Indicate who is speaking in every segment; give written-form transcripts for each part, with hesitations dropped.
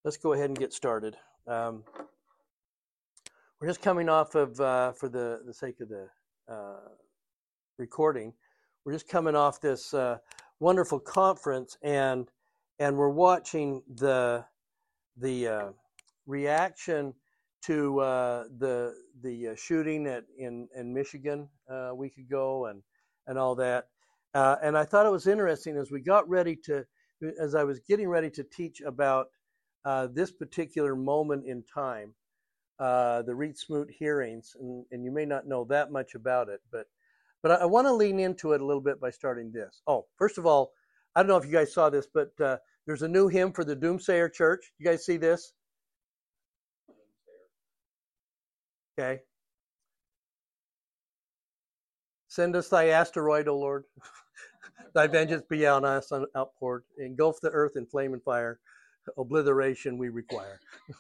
Speaker 1: Let's go ahead and get started. We're just coming off of, for the sake of the recording, we're just coming off this wonderful conference, and we're watching the reaction to the shooting in Michigan a week ago, and all that. And I thought it was interesting as I was getting ready to teach about this particular moment in time, the Reed Smoot hearings, and you may not know that much about it, but I want to lean into it a little bit by starting this. Oh, first of all, I don't know if you guys saw this, but there's a new hymn for the Doomsayer Church. You guys see this? Okay. Send us thy asteroid, O Lord. Thy vengeance be on us, outpoured. Engulf the earth in flame and fire. Obliteration we require.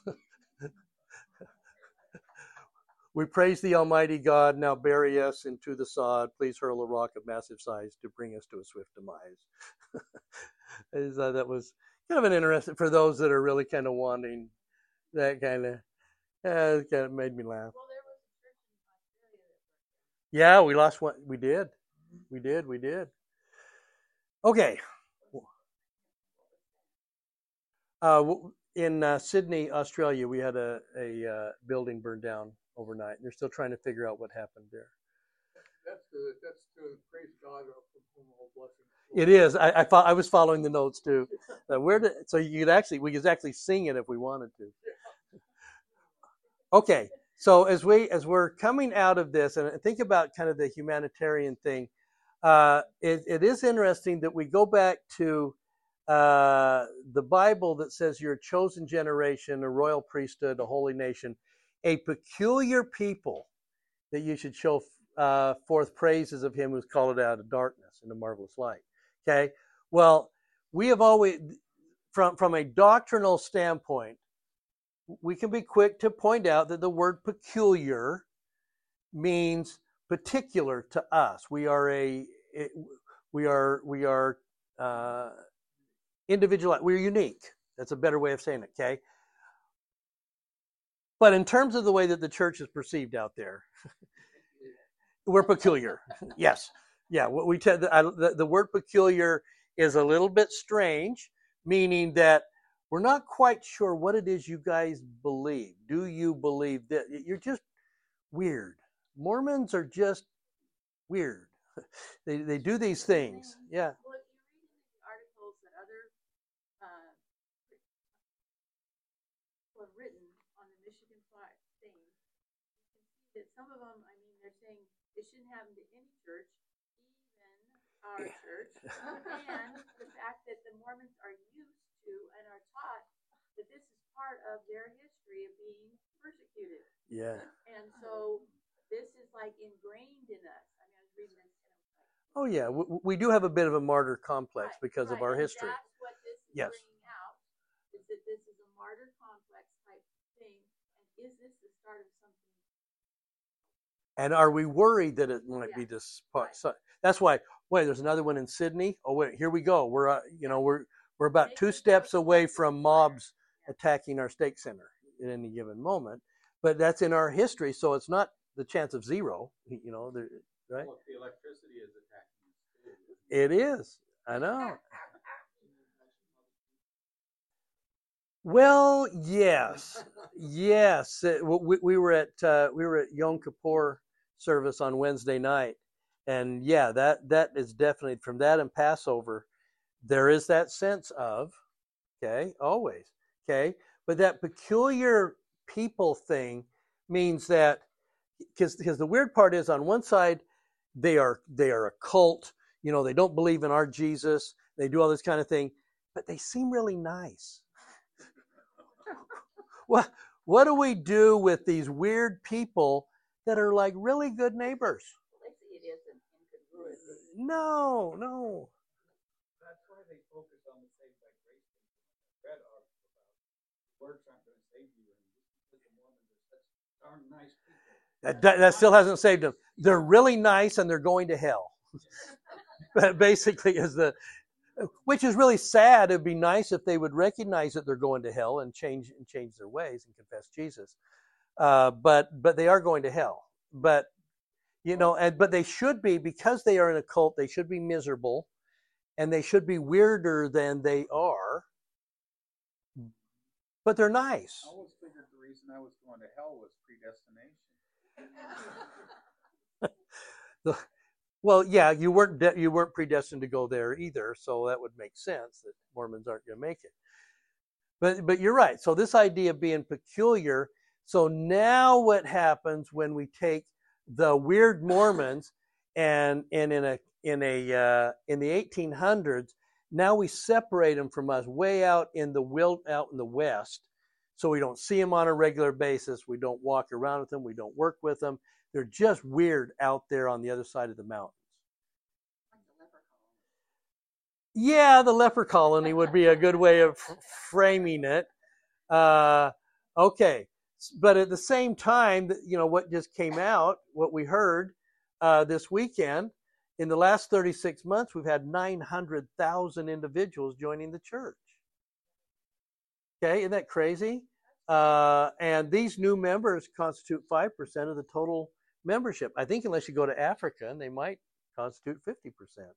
Speaker 1: We praise thee, Almighty God. Now bury us into the sod. Please hurl a rock of massive size to bring us to a swift demise. That was kind of an interesting, for those that are really kind of wanting that kind of, it kind of made me laugh. Yeah, we lost one. We did. Okay. In Sydney, Australia, we had a building burned down overnight. They're still trying to figure out what happened there.
Speaker 2: That's good. That's good. Praise God for all blessings.
Speaker 1: It is. I was following the notes too. So we could actually sing it if we wanted to. Okay. So as we're coming out of this and think about kind of the humanitarian thing, it is interesting that we go back to the Bible that says you're a chosen generation, a royal priesthood, a holy nation, a peculiar people, that you should show forth praises of him who's called it out of darkness into marvelous light. Okay? Well, we have always, from a doctrinal standpoint, we can be quick to point out that the word peculiar means particular to us. We are individual. We're unique. That's a better way of saying it. Okay. But in terms of the way that the church is perceived out there, we're peculiar. Yes. Yeah. The word peculiar is a little bit strange, meaning that we're not quite sure what it is you guys believe. Do you believe that you're just weird? Mormons are just weird. They do these things. Yeah.
Speaker 3: Well, if you read in the articles that other people have written on the Michigan thing, you can see that some of them, they're saying it shouldn't happen to any church, even our church, and the fact that the Mormons are used to and are taught that this is part of their history of being persecuted.
Speaker 1: Yeah.
Speaker 3: And so this is like ingrained in us. I was reading this.
Speaker 1: Oh yeah, we do have a bit of a martyr complex because of our history.
Speaker 3: And that's what this is bringing out, is that this is a martyr complex type thing, and is this the start of something?
Speaker 1: And are we worried that it might be this part? So that's why. Wait, there's another one in Sydney. Oh wait, here we go. We're about 2 steps away from mobs attacking our stake center at any given moment, but that's in our history, so it's not the chance of zero. Right?
Speaker 2: Well, the electricity is attacking.
Speaker 1: It is. I know. Well, yes. We were at Yom Kippur service on Wednesday night, and yeah, that is definitely from that and Passover. There is that sense of, okay, always, okay, but that peculiar people thing means that because the weird part is on one side they are a cult. They don't believe in our Jesus. They do all this kind of thing, but they seem really nice. What do we do with these weird people that are like really good neighbors?
Speaker 3: It isn't incongruous.
Speaker 1: No.
Speaker 2: That's why they focus on the saved by grace thing. I read articles about works aren't going to save you, and just because the Mormons are such darn nice people.
Speaker 1: That still hasn't saved them. They're really nice and they're going to hell. Basically, is which is really sad. It'd be nice if they would recognize that they're going to hell and change their ways and confess Jesus. But they are going to hell. But but they should be, because they are in a cult. They should be miserable, and they should be weirder than they are. But they're nice.
Speaker 2: I always figured the reason I was going to hell was predestination.
Speaker 1: Well, yeah, you weren't predestined to go there either, so that would make sense that Mormons aren't going to make it. But you're right. So this idea of being peculiar. So now what happens when we take the weird Mormons and in the 1800s, now we separate them from us way out in the West, so we don't see them on a regular basis. We don't walk around with them. We don't work with them. They're just weird out there on the other side of the mountains.
Speaker 3: Like the leper colony.
Speaker 1: Yeah, the leper colony would be a good way of framing it. Okay, but at the same time, what just came out, what we heard this weekend, in the last 36 months, we've had 900,000 individuals joining the church. Okay, isn't that crazy? And these new members constitute 5% of the total membership. I think unless you go to Africa, and they might constitute 50%.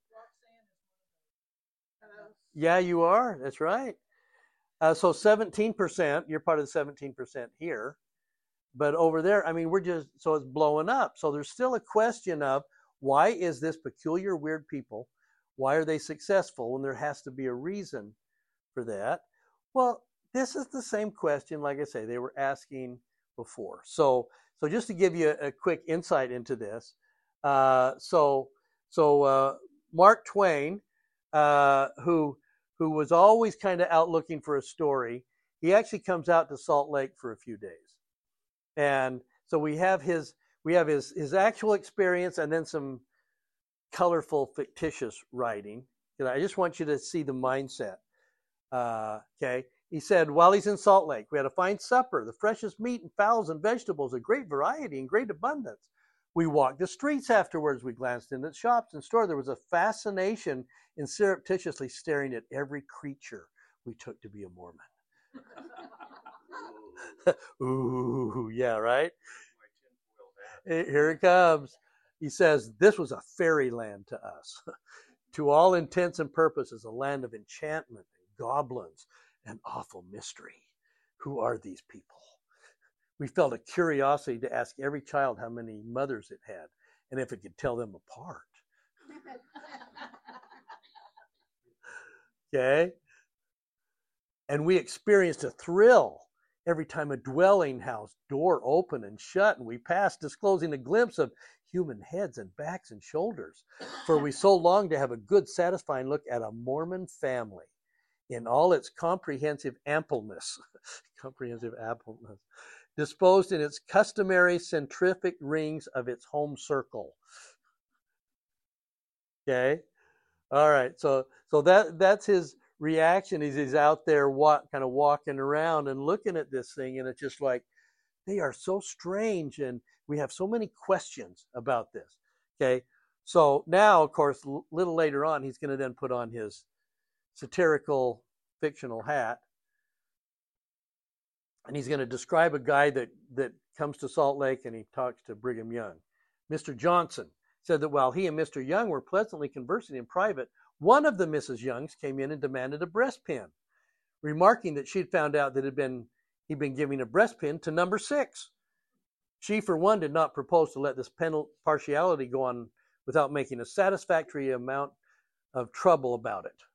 Speaker 1: Yeah, you are. That's right. So 17%, you're part of the 17% here. But over there, so it's blowing up. So there's still a question of, why is this peculiar, weird people, why are they successful when there has to be a reason for that? Well, this is the same question, like I say, they were asking before. So just to give you a quick insight into this, Mark Twain, who was always kind of out looking for a story, he actually comes out to Salt Lake for a few days, and so we have his actual experience and then some colorful, fictitious writing. I just want you to see the mindset. Okay. He said, while he's in Salt Lake, we had a fine supper, the freshest meat and fowls and vegetables, a great variety and great abundance. We walked the streets afterwards. We glanced into shops and stores. There was a fascination in surreptitiously staring at every creature we took to be a Mormon. Ooh, yeah, right? Here it comes. He says, this was a fairyland to us. To all intents and purposes, a land of enchantment and goblins and awful mystery. Who are these people? We felt a curiosity to ask every child how many mothers it had and if it could tell them apart. Okay? And we experienced a thrill every time a dwelling house door opened and shut and we passed, disclosing a glimpse of human heads and backs and shoulders. For we so longed to have a good, satisfying look at a Mormon family in all its comprehensive ampleness, disposed in its customary centrifugal rings of its home circle. Okay? All right, so that's his reaction. He's out there kind of walking around and looking at this thing, and it's just like, they are so strange, and we have so many questions about this. Okay, so now, of course, a little later on, he's going to then put on his satirical fictional hat, and he's going to describe a guy that comes to Salt Lake and he talks to Brigham Young. Mr. Johnson said that while he and Mr. Young were pleasantly conversing in private, one of the Mrs. Youngs came in and demanded a breastpin, remarking that she'd found out that he'd been giving a breastpin to number 6. She, for one, did not propose to let this partiality go on without making a satisfactory amount of trouble about it.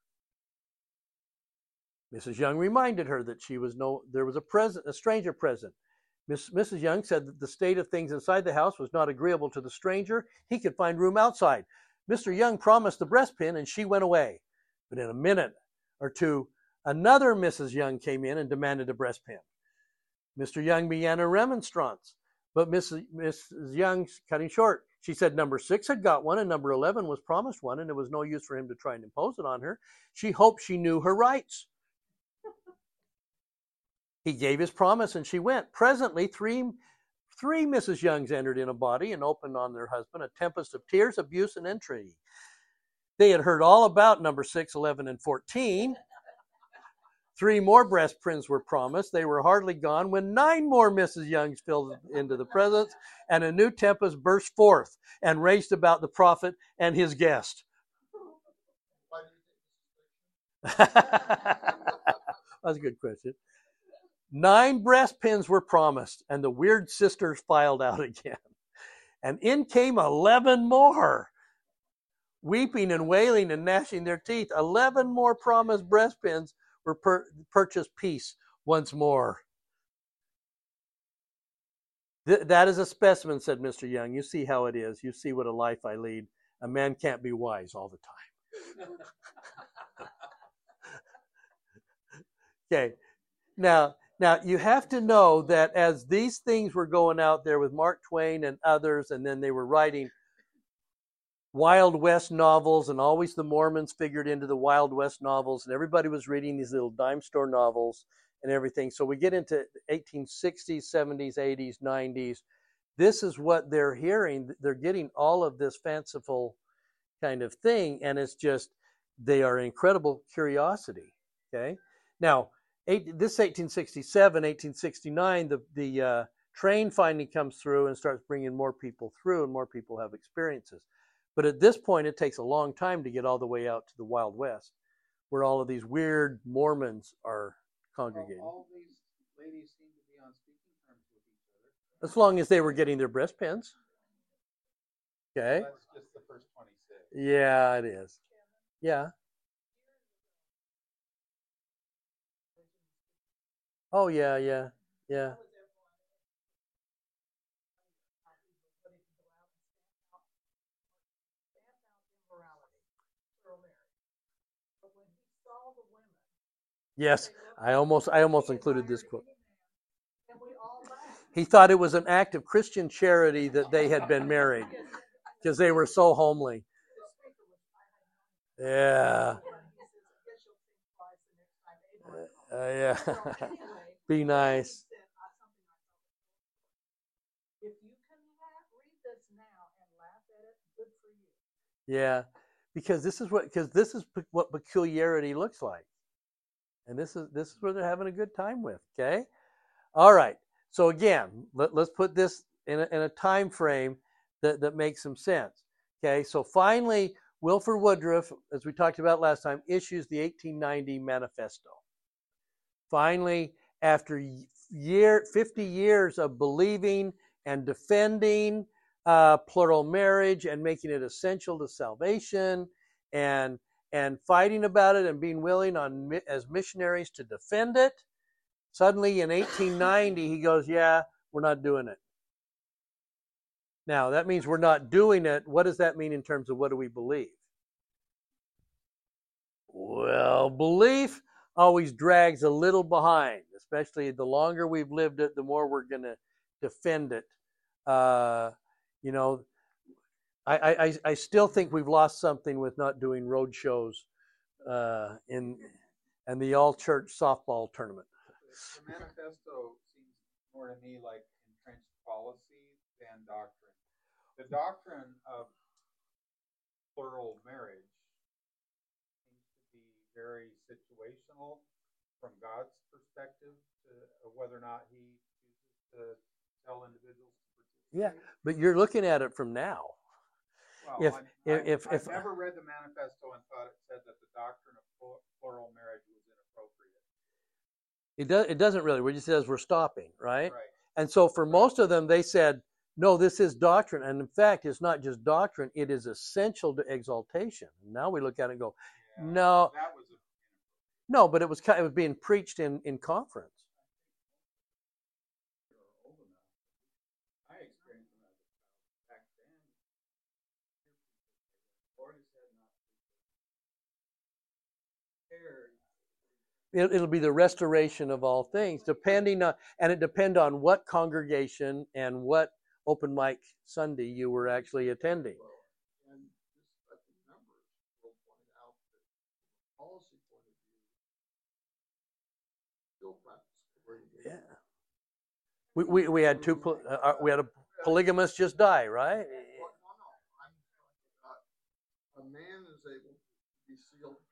Speaker 1: Mrs. Young reminded her that there was a stranger present. Mrs. Young said that the state of things inside the house was not agreeable to the stranger. He could find room outside. Mr. Young promised the breastpin, and she went away. But in a minute or two, another Mrs. Young came in and demanded a breastpin. Mr. Young began a remonstrance, but Mrs. Young cutting short. She said number 6 had got one and number 11 was promised one, and it was no use for him to try and impose it on her. She hoped she knew her rights. He gave his promise, and she went. Presently, three Mrs. Youngs entered in a body and opened on their husband a tempest of tears, abuse, and entreaty. They had heard all about number 6, 11, and 14. 3 more breastpins were promised. They were hardly gone when 9 more Mrs. Youngs filled into the presence, and a new tempest burst forth and raged about the prophet and his guest. That's a good question. 9 breastpins were promised, and the weird sisters filed out again. And in came 11 more, weeping and wailing and gnashing their teeth. 11 more promised breastpins were purchased peace once more. That is a specimen, said Mr. Young. You see how it is. You see what a life I lead. A man can't be wise all the time. Okay. Now you have to know that as these things were going out there with Mark Twain and others, and then they were writing Wild West novels, and always the Mormons figured into the Wild West novels, and everybody was reading these little dime store novels and everything. So we get into 1860s, 70s, 80s, 90s. This is what they're hearing. They're getting all of this fanciful kind of thing, and it's just, they are incredible curiosity. Okay. Now, this 1867, 1869, the train finally comes through and starts bringing more people through, and more people have experiences. But at this point, it takes a long time to get all the way out to the Wild West, where all of these weird Mormons are congregating.
Speaker 2: Well, all these ladies seem to be on speaking terms with each other.
Speaker 1: As long as they were getting their breastpins. Okay.
Speaker 2: That's just the first 26.
Speaker 1: Yeah, it is. Yeah. Oh, yeah. Yes, I almost included this quote. He thought it was an act of Christian charity that they had been married because they were so homely. Yeah. Yeah. Be nice.
Speaker 4: If you can read this now and laugh at it, good for you.
Speaker 1: Yeah, because this is what peculiarity looks like. And this is where they're having a good time with, okay? All right. So again, let's put this in a time frame that makes some sense. Okay, so finally, Wilford Woodruff, as we talked about last time, issues the 1890 Manifesto. Finally, after 50 years of believing and defending plural marriage and making it essential to salvation, and fighting about it and being willing as missionaries to defend it, suddenly in 1890 he goes, yeah, we're not doing it. Now, that means we're not doing it. What does that mean in terms of what do we believe? Well, belief always drags a little behind, especially the longer we've lived it, the more we're going to defend it. I still think we've lost something with not doing road shows and the all-church softball tournament.
Speaker 2: The manifesto seems more to me like entrenched policy than doctrine. The doctrine of plural marriage seems to be very situational from God's perspective to whether or not he chooses to tell individuals to participate.
Speaker 1: Yeah, but you're looking at it from now.
Speaker 2: Well, I've never read the manifesto and thought it said that the doctrine of plural marriage was inappropriate.
Speaker 1: It doesn't really. It just says we're stopping, right?
Speaker 2: Right.
Speaker 1: And so for most of them, they said, no, this is doctrine. And in fact, it's not just doctrine. It is essential to exaltation. And now we look at it and go,
Speaker 2: Yeah,
Speaker 1: no.
Speaker 2: that was
Speaker 1: No, but it was being preached in conference.
Speaker 2: I experienced them as a child back then. Lord has said not to.
Speaker 1: It'll be the restoration of all things, and it depends on what congregation and what open mic Sunday you were actually attending.
Speaker 5: And this, I think, numbers will point out that from a policy point of view, still practice.
Speaker 1: Yeah. We had we had a polygamist just die, right?
Speaker 5: Well, no. I'm talking about a man is able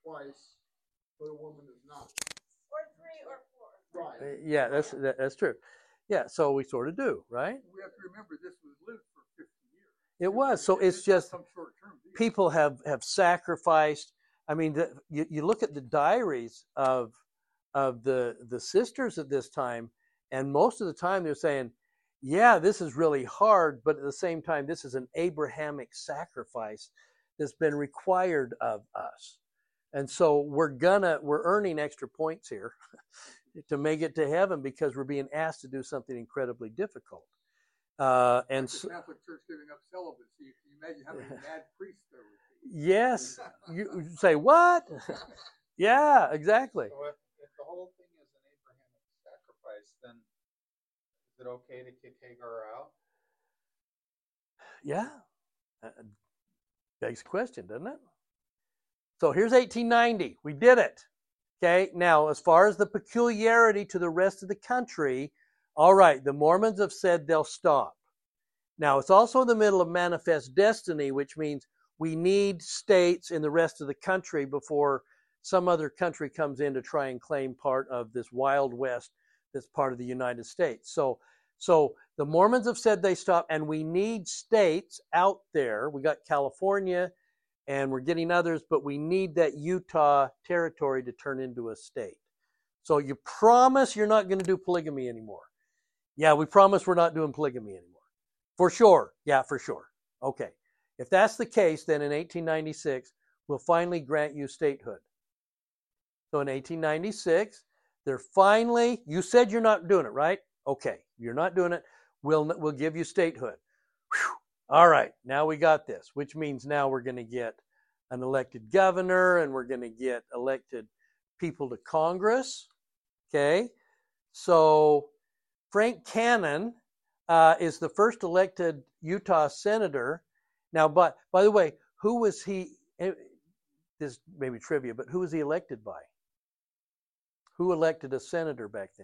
Speaker 5: twice, but a woman is not.
Speaker 3: Or 3 or 4.
Speaker 5: Right.
Speaker 1: Yeah, that's true. Yeah, so we sort of do, right?
Speaker 5: We have to remember this was lived for 50 years.
Speaker 1: It was. So it's
Speaker 5: It's not
Speaker 1: just
Speaker 5: some short-term deal.
Speaker 1: people have sacrificed. I mean, you look at the diaries of the sisters at this time, and most of the time they're saying, yeah, this is really hard, but at the same time, this is an Abrahamic sacrifice that's been required of us. And so we're earning extra points here to make it to heaven because we're being asked to do something incredibly difficult. And
Speaker 5: Like
Speaker 1: so,
Speaker 5: the Catholic Church giving up celibacy. Can you imagine how many mad priests there would be?
Speaker 1: yes, you say what? Yeah, exactly.
Speaker 2: So if the whole thing is an Abrahamic sacrifice, then is it okay to kick Hagar out?
Speaker 1: Yeah, begs the question, doesn't it? So here's 1890. We did it. Okay, now as far as the peculiarity to the rest of the country, all right, the Mormons have said they'll stop. Now it's also in the middle of manifest destiny, which means we need states in the rest of the country before some other country comes in to try and claim part of this Wild West that's part of the United States. So the Mormons have said they stop, and we need states out there. We got California, and we're getting others, but we need that Utah territory to turn into a state. So you promise you're not going to do polygamy anymore. Yeah, we promise we're not doing polygamy anymore. For sure. Yeah, for sure. Okay. If that's the case, then in 1896, we'll finally grant you statehood. So in 1896, they're finally, you said you're not doing it, right? Okay, you're not doing it. We'll give you statehood. Whew. All right, now we got this, which means now we're going to get an elected governor and we're going to get elected people to Congress. Okay, so Frank Cannon is the first elected Utah senator. Now, by the way, who was he? This may be trivia, but who was he elected by? Who elected a senator back then?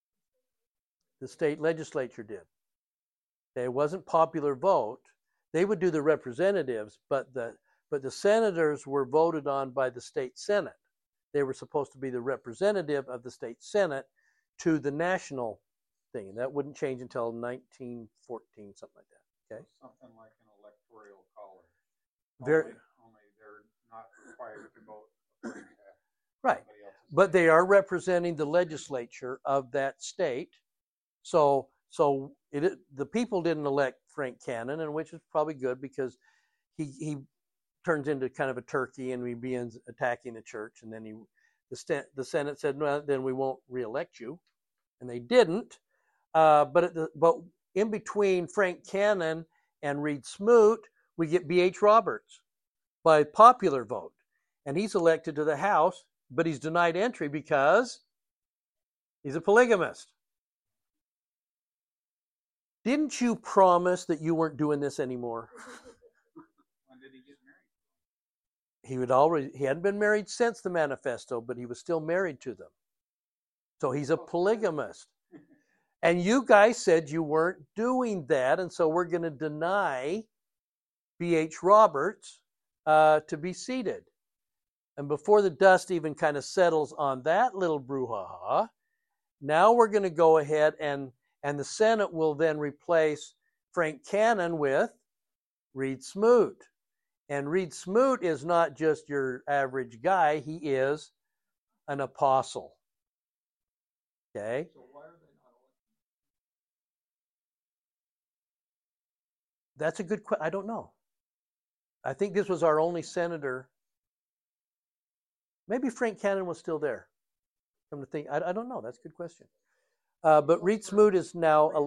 Speaker 1: The state legislature did. It wasn't popular vote. They would do the representatives, but the senators were voted on by the state senate. They were supposed to be the representative of the state senate to the national thing. And that wouldn't change until 1914, something like that. Okay.
Speaker 2: Something like an electoral college.
Speaker 1: Very.
Speaker 2: Only they're not required to vote according to
Speaker 1: Right.
Speaker 2: somebody else's
Speaker 1: But
Speaker 2: state.
Speaker 1: they are representing the legislature of that state. So the people didn't elect Frank Cannon, and which is probably good because he turns into kind of a turkey and he begins attacking the church. And then the Senate said, well, then we won't reelect you, and they didn't. But in between Frank Cannon and Reed Smoot, we get B.H. Roberts by popular vote, and he's elected to the House, but he's denied entry because he's a polygamist. Didn't you promise that you weren't doing this anymore?
Speaker 2: When did he get married?
Speaker 1: He hadn't been married since the manifesto, but he was still married to them. So he's a polygamist. And you guys said you weren't doing that, and so we're going to deny B.H. Roberts to be seated. And before the dust even kind of settles on that little brouhaha, now we're going to go ahead and the Senate will then replace Frank Cannon with Reed Smoot. And Reed Smoot is not just your average guy, he is an apostle. Okay?
Speaker 5: So why are they not elected?
Speaker 1: That's a good question. I don't know. I think this was our only senator. Maybe Frank Cannon was still there. Come to think, I don't know. That's a good question. But Reed Smoot is now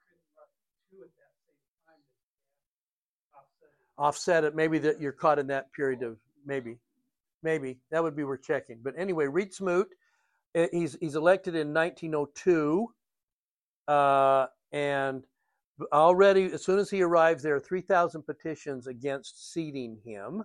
Speaker 1: offset it. Maybe that you're caught in that period of maybe that would be worth checking. But anyway, Reed Smoot, he's elected in 1902, and already as soon as he arrives, there are 3,000 petitions against seating him.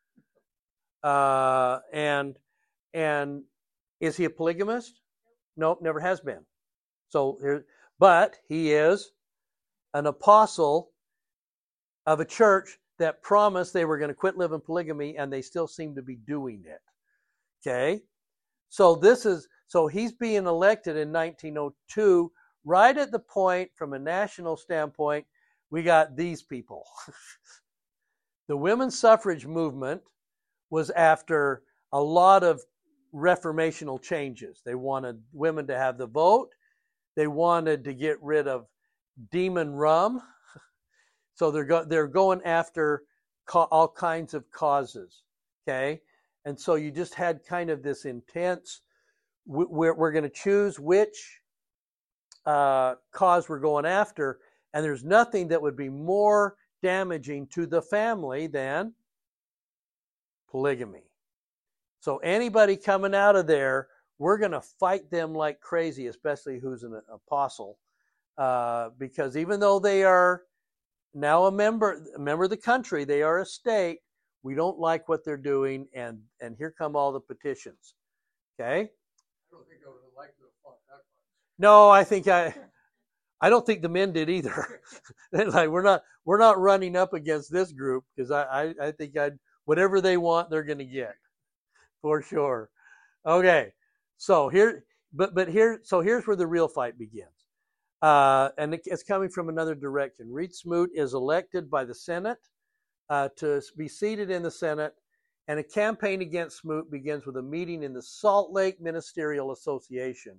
Speaker 1: And is he a polygamist? Nope, never has been. But he is an apostle of a church that promised they were going to quit living polygamy, and they still seem to be doing it. Okay, so he's being elected in 1902, right at the point, from a national standpoint, we got these people. The women's suffrage movement was after a lot of reformational changes. They wanted women to have the vote. They wanted to get rid of demon rum. So they're going after all kinds of causes. Okay, and so you just had kind of this intense. We're going to choose which cause we're going after, and there's nothing that would be more damaging to the family than polygamy. So anybody coming out of there, we're going to fight them like crazy, especially who's an apostle, because even though they are now a member of the country, they are a state. We don't like what they're doing, and here come all the petitions. Okay.
Speaker 5: I don't think I would have liked to have fought that much.
Speaker 1: No, I don't think the men did either. Like we're not running up against this group, because I think whatever they want, they're going to get for sure. Okay, so here's where the real fight begins, and it's coming from another direction. Reed Smoot is elected by the Senate to be seated in the Senate, and a campaign against Smoot begins with a meeting in the Salt Lake Ministerial Association,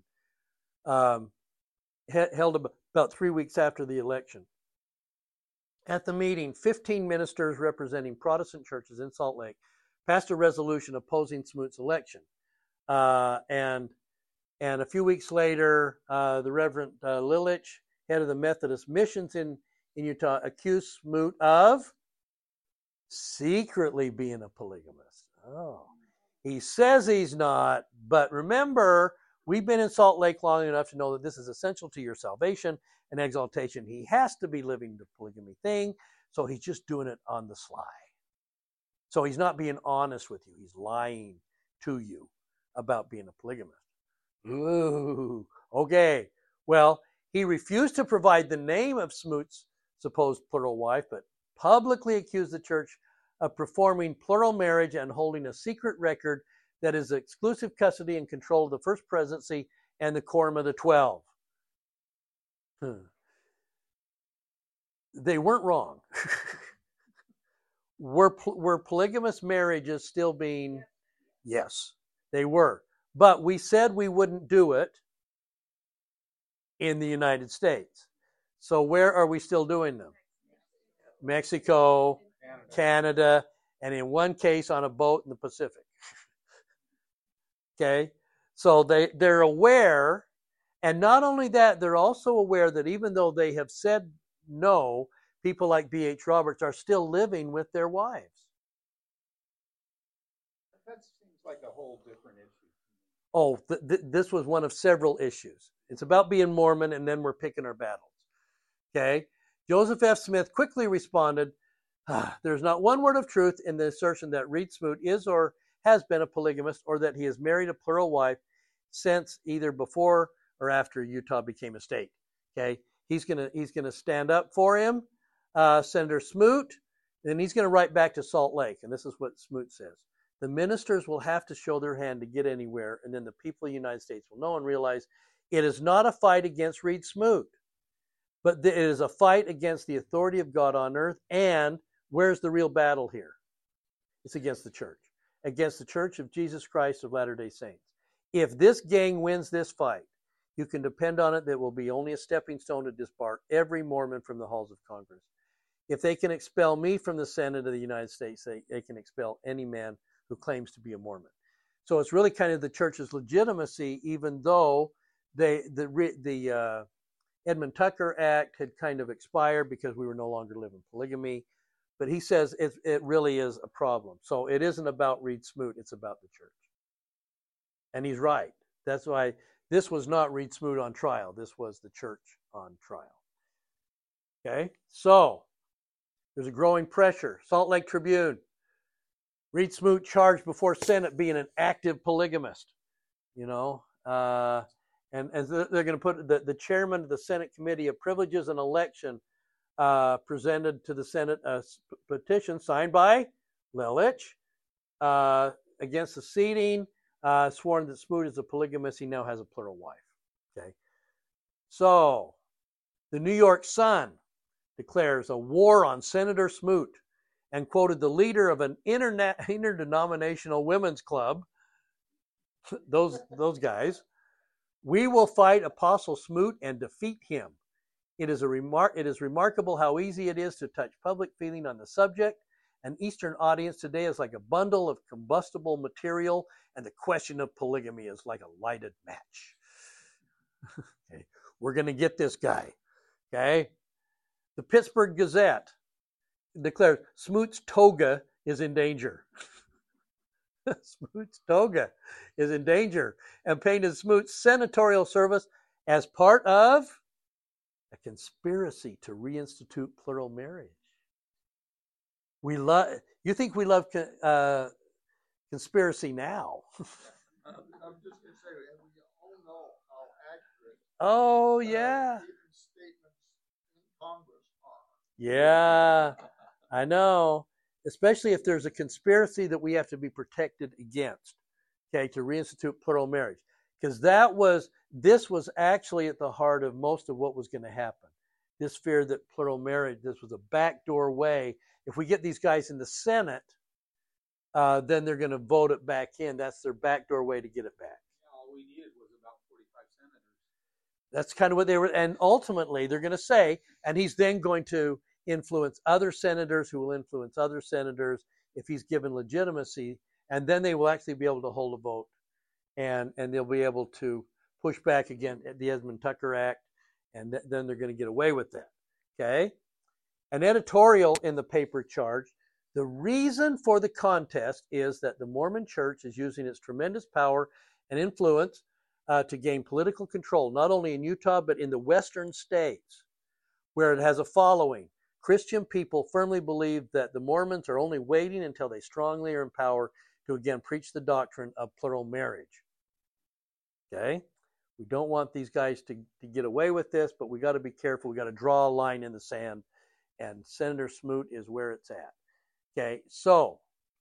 Speaker 1: held about 3 weeks after the election. At the meeting, 15 ministers representing Protestant churches in Salt Lake passed a resolution opposing Smoot's election. And a few weeks later, the Reverend Lilich, head of the Methodist missions in Utah, accused Smoot of secretly being a polygamist. Oh, he says he's not, but remember, we've been in Salt Lake long enough to know that this is essential to your salvation and exaltation. He has to be living the polygamy thing, so he's just doing it on the sly. So he's not being honest with you. He's lying to you about being a polygamist. Ooh, okay. Well, he refused to provide the name of Smoot's supposed plural wife, but publicly accused the church of performing plural marriage and holding a secret record that is exclusive custody and control of the First Presidency and the Quorum of the 12. They weren't wrong. Were polygamous marriages still being? Yes, they were. But we said we wouldn't do it in the United States. So where are we still doing them? Mexico, Canada, and in one case on a boat in the Pacific. Okay, so they're aware, and not only that, they're also aware that even though they have said no, people like B.H. Roberts are still living with their wives.
Speaker 2: That seems like a whole different issue.
Speaker 1: Oh, this was one of several issues. It's about being Mormon, and then we're picking our battles. Okay, Joseph F. Smith quickly responded, there's not one word of truth in the assertion that Reed Smoot is or has been a polygamist, or that he has married a plural wife since either before or after Utah became a state. Okay, he's gonna stand up for him, Senator Smoot, and then he's gonna write back to Salt Lake, and this is what Smoot says: the ministers will have to show their hand to get anywhere, and then the people of the United States will know and realize it is not a fight against Reed Smoot, but it is a fight against the authority of God on earth. And where's the real battle here? It's against the church. Against the Church of Jesus Christ of Latter-day Saints. If this gang wins this fight, you can depend on it that it will be only a stepping stone to disbar every Mormon from the halls of Congress. If they can expel me from the Senate of the United States, they can expel any man who claims to be a Mormon. So it's really kind of the church's legitimacy, even though the Edmund Tucker Act had kind of expired because we were no longer living polygamy. But he says it really is a problem. So it isn't about Reed Smoot, it's about the church. And he's right. That's why this was not Reed Smoot on trial. This was the church on trial. Okay, so there's a growing pressure. Salt Lake Tribune. Reed Smoot charged before Senate being an active polygamist. You know, and they're going to put the chairman of the Senate Committee of Privileges and Election presented to the Senate a petition signed by Lilich against the seating sworn that Smoot is a polygamist. He now has a plural wife. Okay. So, the New York Sun declares a war on Senator Smoot and quoted the leader of an interdenominational women's club, those guys, "We will fight Apostle Smoot and defeat him. It is remarkable how easy it is to touch public feeling on the subject. An Eastern audience today is like a bundle of combustible material, and the question of polygamy is like a lighted match." Okay. We're going to get this guy. Okay. The Pittsburgh Gazette declares Smoot's toga is in danger. Smoot's toga is in danger, and painted Smoot's senatorial service as part of a conspiracy to reinstitute plural marriage. You think we love conspiracy now?
Speaker 5: I'm just going to say, and we all know how accurate
Speaker 1: Oh, yeah.
Speaker 5: even statements in Congress are.
Speaker 1: Yeah, I know. Especially if there's a conspiracy that we have to be protected against, okay, to reinstitute plural marriage. Because this was actually at the heart of most of what was going to happen. This fear that plural marriage, this was a backdoor way. If we get these guys in the Senate, then they're going to vote it back in. That's their backdoor way to get it back.
Speaker 2: Yeah, all we needed was about 45 senators.
Speaker 1: That's kind of what they were, and ultimately they're going to say, and he's then going to influence other senators who will influence other senators if he's given legitimacy, and then they will actually be able to hold a vote, and they'll be able to push back again at the Esmond Tucker Act, and then they're going to get away with that. Okay? An editorial in the paper charged, the reason for the contest is that the Mormon Church is using its tremendous power and influence to gain political control, not only in Utah, but in the western states, where it has a following. Christian people firmly believe that the Mormons are only waiting until they strongly are in power to again preach the doctrine of plural marriage. Okay? We don't want these guys to get away with this, but we got to be careful. We got to draw a line in the sand, and Senator Smoot is where it's at. Okay, so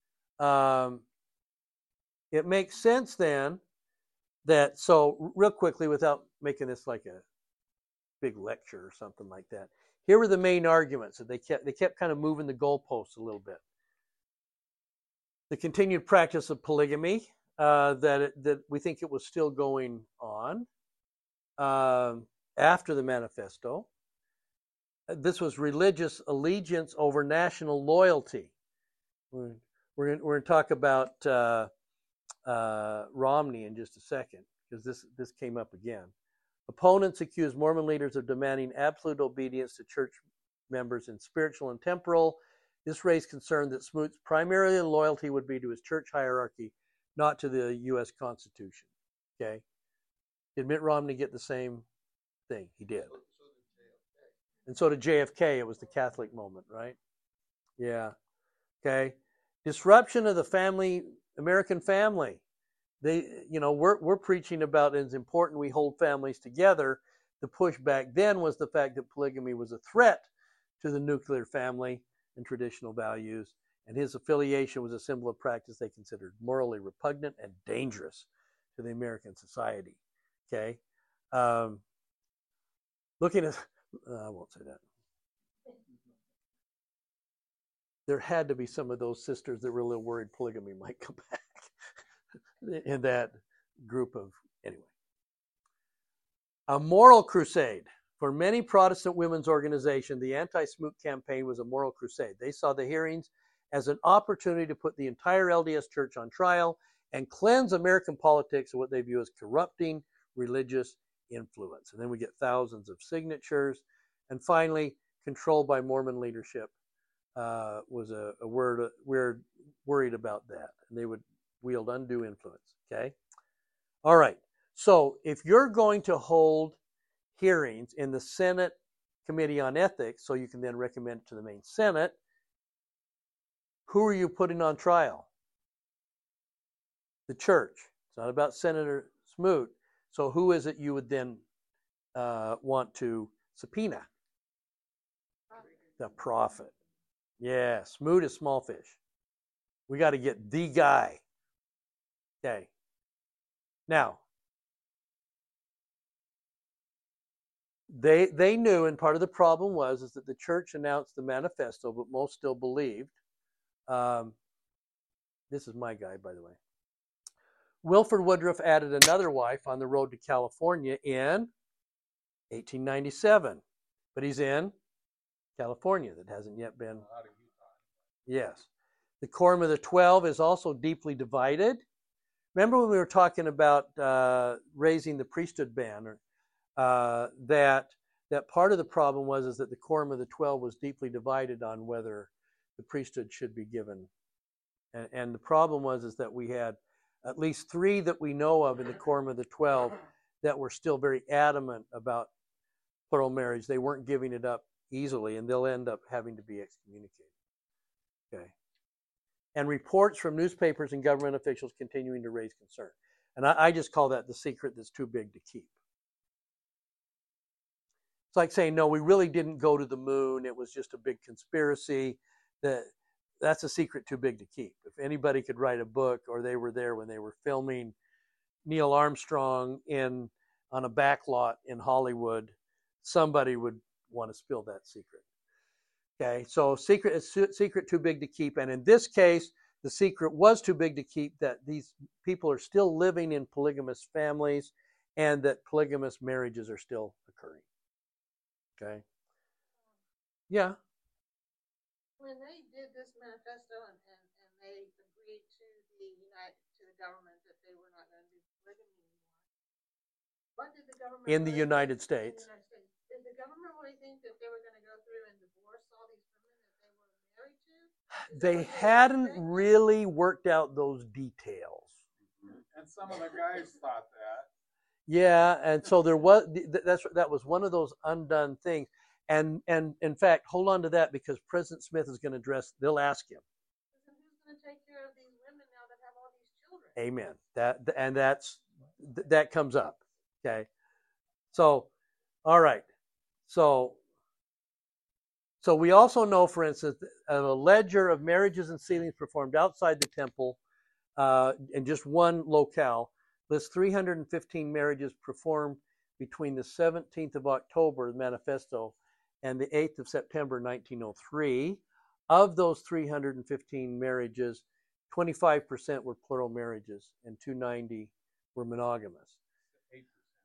Speaker 1: it makes sense then that, so real quickly, without making this like a big lecture or something like that, here were the main arguments that they kept kind of moving the goalposts a little bit. The continued practice of polygamy, that we think it was still going on after the manifesto. This was religious allegiance over national loyalty. We're going to talk about Romney in just a second, because this came up again. Opponents accuse Mormon leaders of demanding absolute obedience to church members in spiritual and temporal. This raised concern that Smoot's primary loyalty would be to his church hierarchy, not to the U.S. Constitution. Okay? Did Mitt Romney get the same thing? He did. And so did JFK. It was the Catholic moment, right? Yeah. Okay. Disruption of the American family. We're preaching about it's important we hold families together. The pushback then was the fact that polygamy was a threat to the nuclear family and traditional values, and his affiliation was a symbol of practice they considered morally repugnant and dangerous to the American society. Okay, looking at, I won't say that. There had to be some of those sisters that were a little worried polygamy might come back in that group of, anyway. A moral crusade. For many Protestant women's organizations, the anti-Smoot campaign was a moral crusade. They saw the hearings as an opportunity to put the entire LDS Church on trial and cleanse American politics of what they view as corrupting religious influence. And then we get thousands of signatures. And finally, control by Mormon leadership was a word. We're worried about that. And they would wield undue influence. Okay? All right. So if you're going to hold hearings in the Senate Committee on Ethics, so you can then recommend it to the main Senate, who are you putting on trial? The church. It's not about Senator Smoot. So who is it you would then want to subpoena? The prophet. Yeah, Smoot is small fish. We got to get the guy. Okay. Now, they knew, and part of the problem is that the church announced the manifesto, but most still believed. This is my guy, by the way. Wilford Woodruff added another wife on the road to California in 1897, but he's in California. That hasn't yet been.
Speaker 2: Out of Utah.
Speaker 1: Yes. The Quorum of the 12 is also deeply divided. Remember when we were talking about raising the priesthood ban, that part of the problem is that the Quorum of the 12 was deeply divided on whether the priesthood should be given. And the problem was that we had at least 3 that we know of in the Quorum of the 12 that were still very adamant about plural marriage. They weren't giving it up easily, and they'll end up having to be excommunicated. Okay. And reports from newspapers and government officials continuing to raise concern. And I just call that the secret that's too big to keep. It's like saying, no, we really didn't go to the moon. It was just a big conspiracy. That's a secret too big to keep. If anybody could write a book, or they were there when they were filming Neil Armstrong on a back lot in Hollywood, somebody would want to spill that secret. Okay, so secret too big to keep. And in this case, the secret was too big to keep, that these people are still living in polygamous families and that polygamous marriages are still occurring. Okay. Yeah.
Speaker 4: When they did this manifesto and they agreed to the government that they were not going to do polygamy anymore, what did the government
Speaker 1: in the United States?
Speaker 4: Did the government really think that they were going to go through and divorce all these women that they were married to?
Speaker 1: They hadn't really worked out those details.
Speaker 2: And some of the guys thought that.
Speaker 1: Yeah, and so there was that was one of those undone things. And in fact, hold on to that, because President Smith is going to address. They'll ask him.
Speaker 4: Who's going to take care of these women now that have all these children?
Speaker 1: Amen. That comes up. Okay. So, all right. So we also know, for instance, a ledger of marriages and sealings performed outside the temple in just one locale lists 315 marriages performed between the 17th of October, the manifesto, and the 8th of September, 1903. Of those 315 marriages, 25% were plural marriages and 290 were monogamous.
Speaker 2: 8%.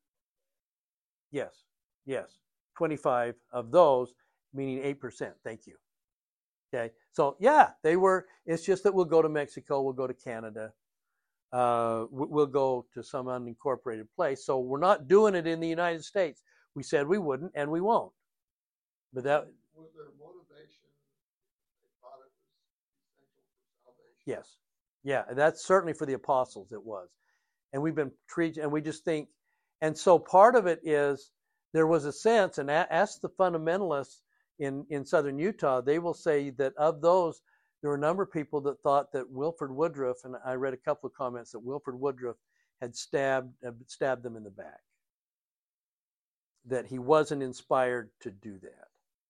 Speaker 1: Yes. 25 of those, meaning 8%. Thank you. Okay. So, yeah, they were. It's just that we'll go to Mexico, we'll go to Canada, we'll go to some unincorporated place. So we're not doing it in the United States. We said we wouldn't, and we won't. But that
Speaker 5: Was their motivation? They thought it was essential for salvation.
Speaker 1: Yes. Yeah, and that's certainly for the apostles it was. And we've been treated, and we just think, and so part of it is there was a sense, and ask the fundamentalists in southern Utah, they will say that of those, there were a number of people that thought that Wilford Woodruff, and I read a couple of comments that Wilford Woodruff had stabbed them in the back. That he wasn't inspired to do that.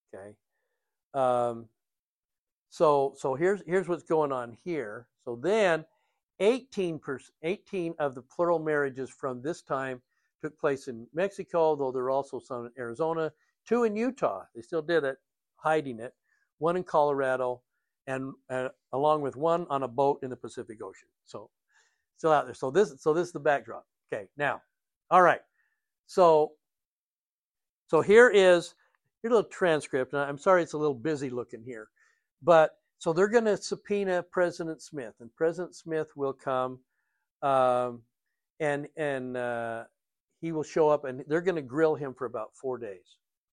Speaker 1: Okay. So here's what's going on here. So then 18 of the plural marriages from this time took place in Mexico, though there are also some in Arizona, 2 in Utah. They still did it, hiding it. 1 in Colorado, and along with 1 on a boat in the Pacific Ocean. So still out there. So this is the backdrop. Okay, now, all right. So here's a little transcript. And I'm sorry it's a little busy looking here. But so they're going to subpoena President Smith. And President Smith will come and he will show up, and they're going to grill him for about 4 days.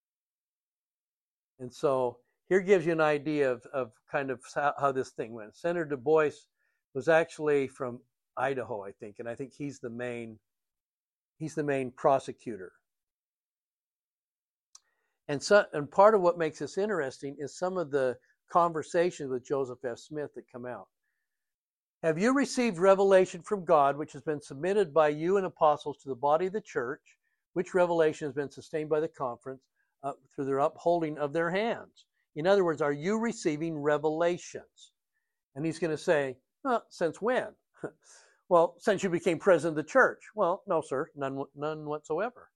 Speaker 1: And so here gives you an idea of kind of how this thing went. Senator Du Bois was actually from Idaho, I think, and I think he's the main prosecutor. And part of what makes this interesting is some of the conversations with Joseph F. Smith that come out. Have you received revelation from God, which has been submitted by you and apostles to the body of the church, which revelation has been sustained by the conference through their upholding of their hands? In other words, are you receiving revelations? And he's going to say, well, since when? Well, since you became president of the church. Well, no, sir, none whatsoever.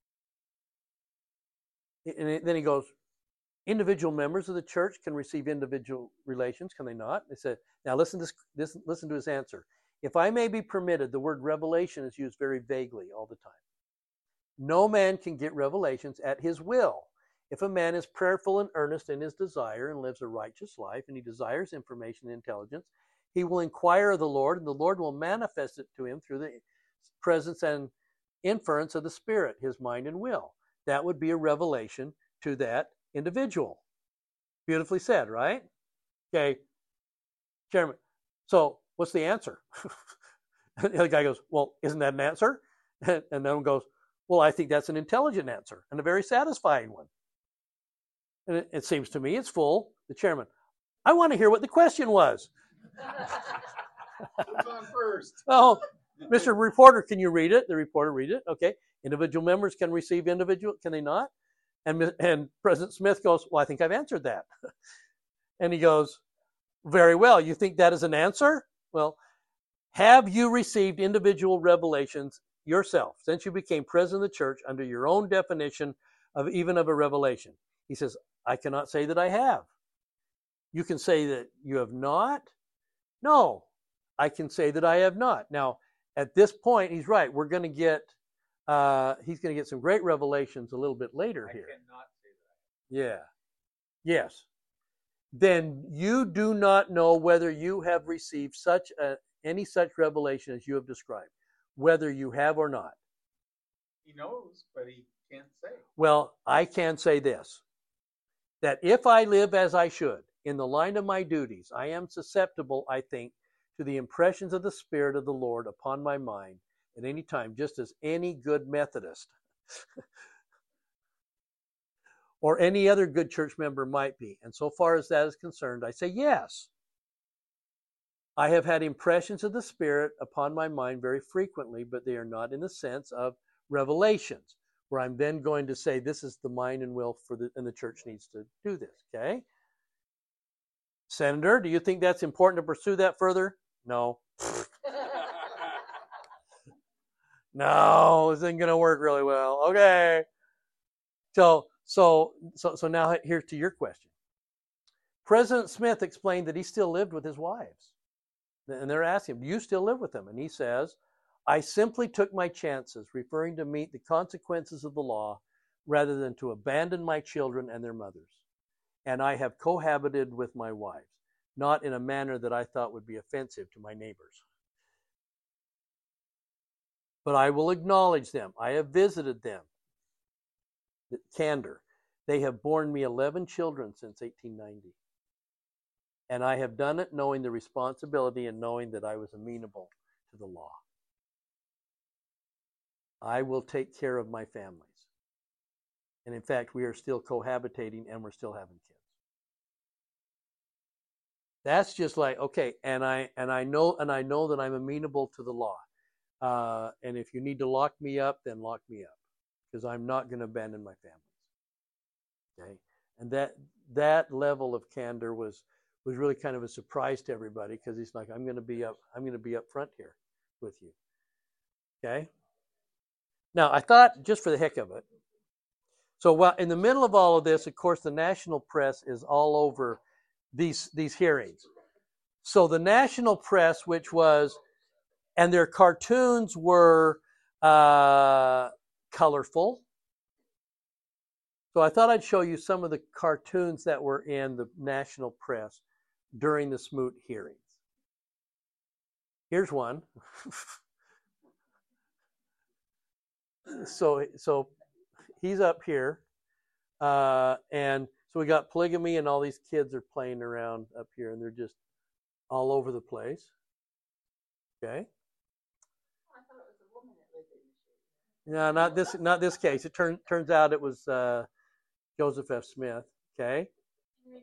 Speaker 1: And then he goes, individual members of the church can receive individual relations, can they not? They said, now listen to his answer. If I may be permitted, the word revelation is used very vaguely all the time. No man can get revelations at his will. If a man is prayerful and earnest in his desire and lives a righteous life, and he desires information and intelligence, he will inquire of the Lord, and the Lord will manifest it to him through the presence and inference of the Spirit, his mind and will. That would be a revelation to that individual. Beautifully said, right? Okay, Chairman. So what's the answer? And the other guy goes, well, isn't that an answer? And then one goes, well, I think that's an intelligent answer and a very satisfying one. And it seems to me it's full. The chairman, I want to hear what the question was.
Speaker 5: Who's on first?
Speaker 1: Oh, Mr. Reporter, can you read it? The reporter read it. Okay. Individual members can receive individual, can they not? And President Smith goes, well, I think I've answered that. And he goes, very well. You think that is an answer? Well, have you received individual revelations yourself since you became president of the church under your own definition of even of a revelation? He says, I cannot say that I have. You can say that you have not? No, I can say that I have not. Now, at this point, he's right. We're going to get, he's going to get some great revelations a little bit later here.
Speaker 2: I cannot say that.
Speaker 1: Yeah. Yes. Then you do not know whether you have received any such revelation as you have described, whether you have or not.
Speaker 2: He knows, but he can't say.
Speaker 1: Well, I can say this, that if I live as I should, in the line of my duties, I am susceptible, I think, to the impressions of the Spirit of the Lord upon my mind at any time, just as any good Methodist or any other good church member might be. And so far as that is concerned, I say yes. I have had impressions of the Spirit upon my mind very frequently, but they are not in the sense of revelations, where I'm then going to say this is the mind and will and the church needs to do this, okay? Senator, do you think that's important to pursue that further? No. No, this isn't going to work really well. Okay. So now here's to your question. President Smith explained that he still lived with his wives. And they're asking him, do you still live with them? And he says, I simply took my chances, referring to meet the consequences of the law rather than to abandon my children and their mothers. And I have cohabited with my wives, not in a manner that I thought would be offensive to my neighbors. But I will acknowledge them. I have visited them. Candor. They have borne me 11 children since 1890. And I have done it knowing the responsibility and knowing that I was amenable to the law. I will take care of my families. And in fact, we are still cohabitating and we're still having kids. That's just like, okay, and I know that I'm amenable to the law. And if you need to lock me up, then lock me up, because I'm not going to abandon my families. Okay, and that level of candor was really kind of a surprise to everybody, because he's like, I'm going to be up front here with you. Okay. Now I thought, just for the heck of it, so while in the middle of all of this, of course, the national press is all over these hearings. So the national press, which was, and their cartoons were colorful. So I thought I'd show you some of the cartoons that were in the national press during the Smoot hearings. Here's one. So he's up here, and so we got polygamy, and all these kids are playing around up here, and they're just all over the place. Okay.
Speaker 3: I thought it was a woman that lived in the shade.
Speaker 1: No, not this case. It turns out it was Joseph F. Smith. Okay.
Speaker 3: Remember,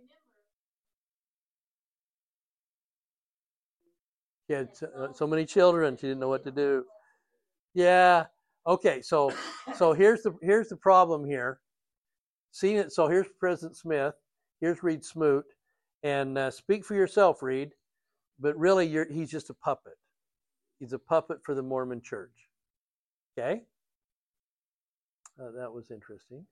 Speaker 1: She had so many children, she didn't know what to do. Yeah. Okay. So here's the problem here. Seeing it. So here's President Smith. Here's Reed Smoot. And speak for yourself, Reed. But really, he's just a puppet. He's a puppet for the Mormon Church. Okay? That was interesting.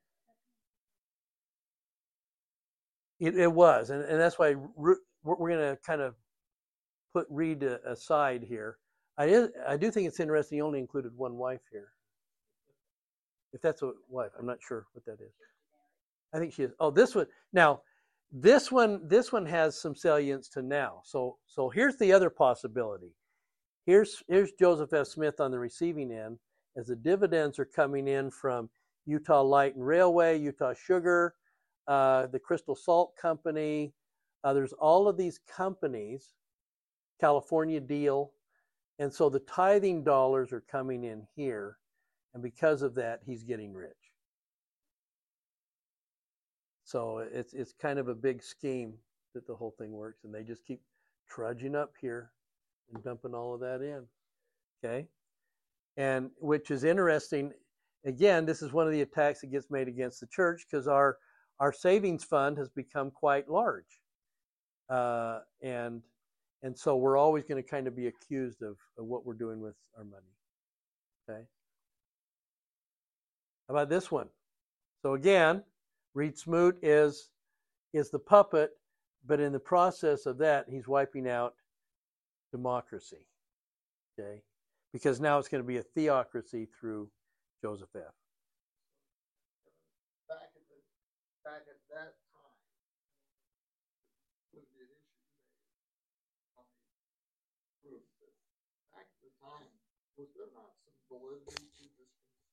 Speaker 1: It was, and that's why we're going to kind of put Reed aside here. I do think it's interesting he only included one wife here. If that's a wife, I'm not sure what that is. I think she is. Oh, this one. Now, this one has some salience to now. So here's the other possibility. Here's Joseph F. Smith on the receiving end as the dividends are coming in from Utah Light and Railway, Utah Sugar, the Crystal Salt Company. There's all of these companies, California Deal. And so the tithing dollars are coming in here. And because of that, he's getting rich. So it's kind of a big scheme that the whole thing works. And they just keep trudging up here and dumping all of that in. Okay? And which is interesting. Again, this is one of the attacks that gets made against the church because our savings fund has become quite large. And so we're always going to kind of be accused of what we're doing with our money. Okay? How about this one? So again, Reed Smoot is the puppet, but in the process of that, he's wiping out democracy. Okay? Because now it's going to be a theocracy through Joseph F.
Speaker 5: Back at that time, would be an issue on the proof that back at the time, was there not some validity to this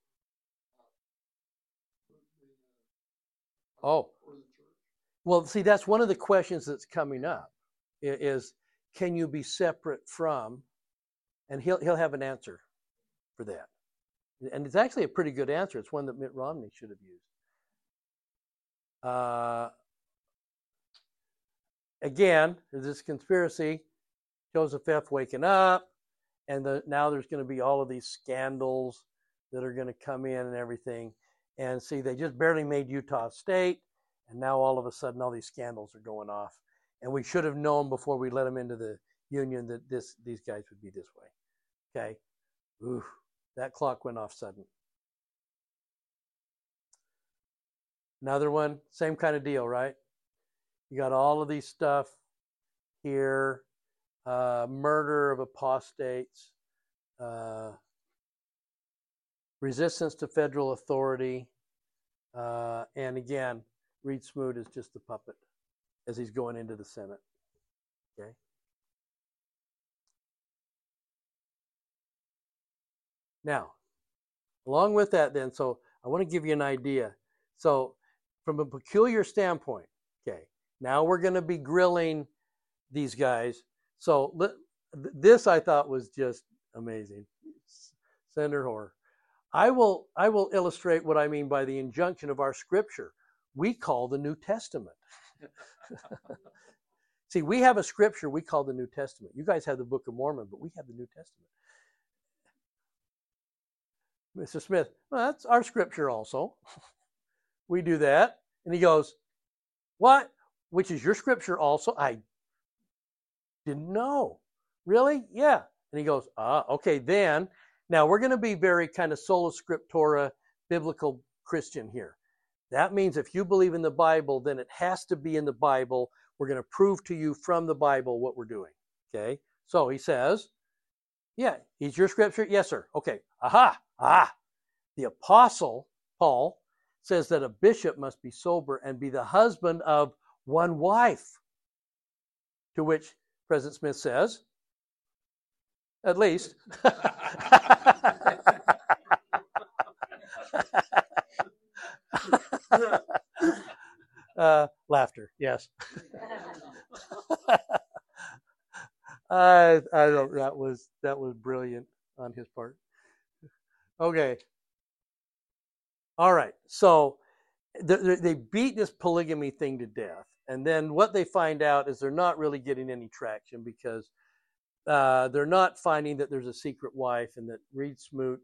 Speaker 1: Oh,
Speaker 5: for the church?
Speaker 1: well, see, that's one of the questions that's coming up is can you be separate from, and he'll have an answer for that. And it's actually a pretty good answer. It's one that Mitt Romney should have used. Again, there's this conspiracy, Joseph F. waking up, and now there's going to be all of these scandals that are going to come in and everything. And see, they just barely made Utah State, and now all of a sudden all these scandals are going off. And we should have known before we let them into the union that these guys would be this way. Okay? Ooh, that clock went off sudden. Another one, same kind of deal, right? You got all of these stuff here, murder of apostates, resistance to federal authority, and again, Reed Smoot is just the puppet as he's going into the Senate. Okay. Now, along with that then, so I want to give you an idea. So from a peculiar standpoint, okay, now we're going to be grilling these guys. So this I thought was just amazing. Senator Hoar. I will illustrate what I mean by the injunction of our scripture. We call the New Testament. See, we have a scripture we call the New Testament. You guys have the Book of Mormon, but we have the New Testament. Mr. Smith, well, that's our scripture also. We do that. And he goes, what? Which is your scripture also? I didn't know. Really? Yeah. And he goes, okay, then. Now, we're going to be very kind of sola scriptura, biblical Christian here. That means if you believe in the Bible, then it has to be in the Bible. We're going to prove to you from the Bible what we're doing. Okay? So he says, yeah, is your scripture? Yes, sir. Okay. The apostle, Paul, says that a bishop must be sober and be the husband of one wife. To which President Smith says, at least. Laughter, yes. I don't. That was brilliant on his part. Okay. All right. So they beat this polygamy thing to death, and then what they find out is they're not really getting any traction because they're not finding that there's a secret wife, and that Reed Smoot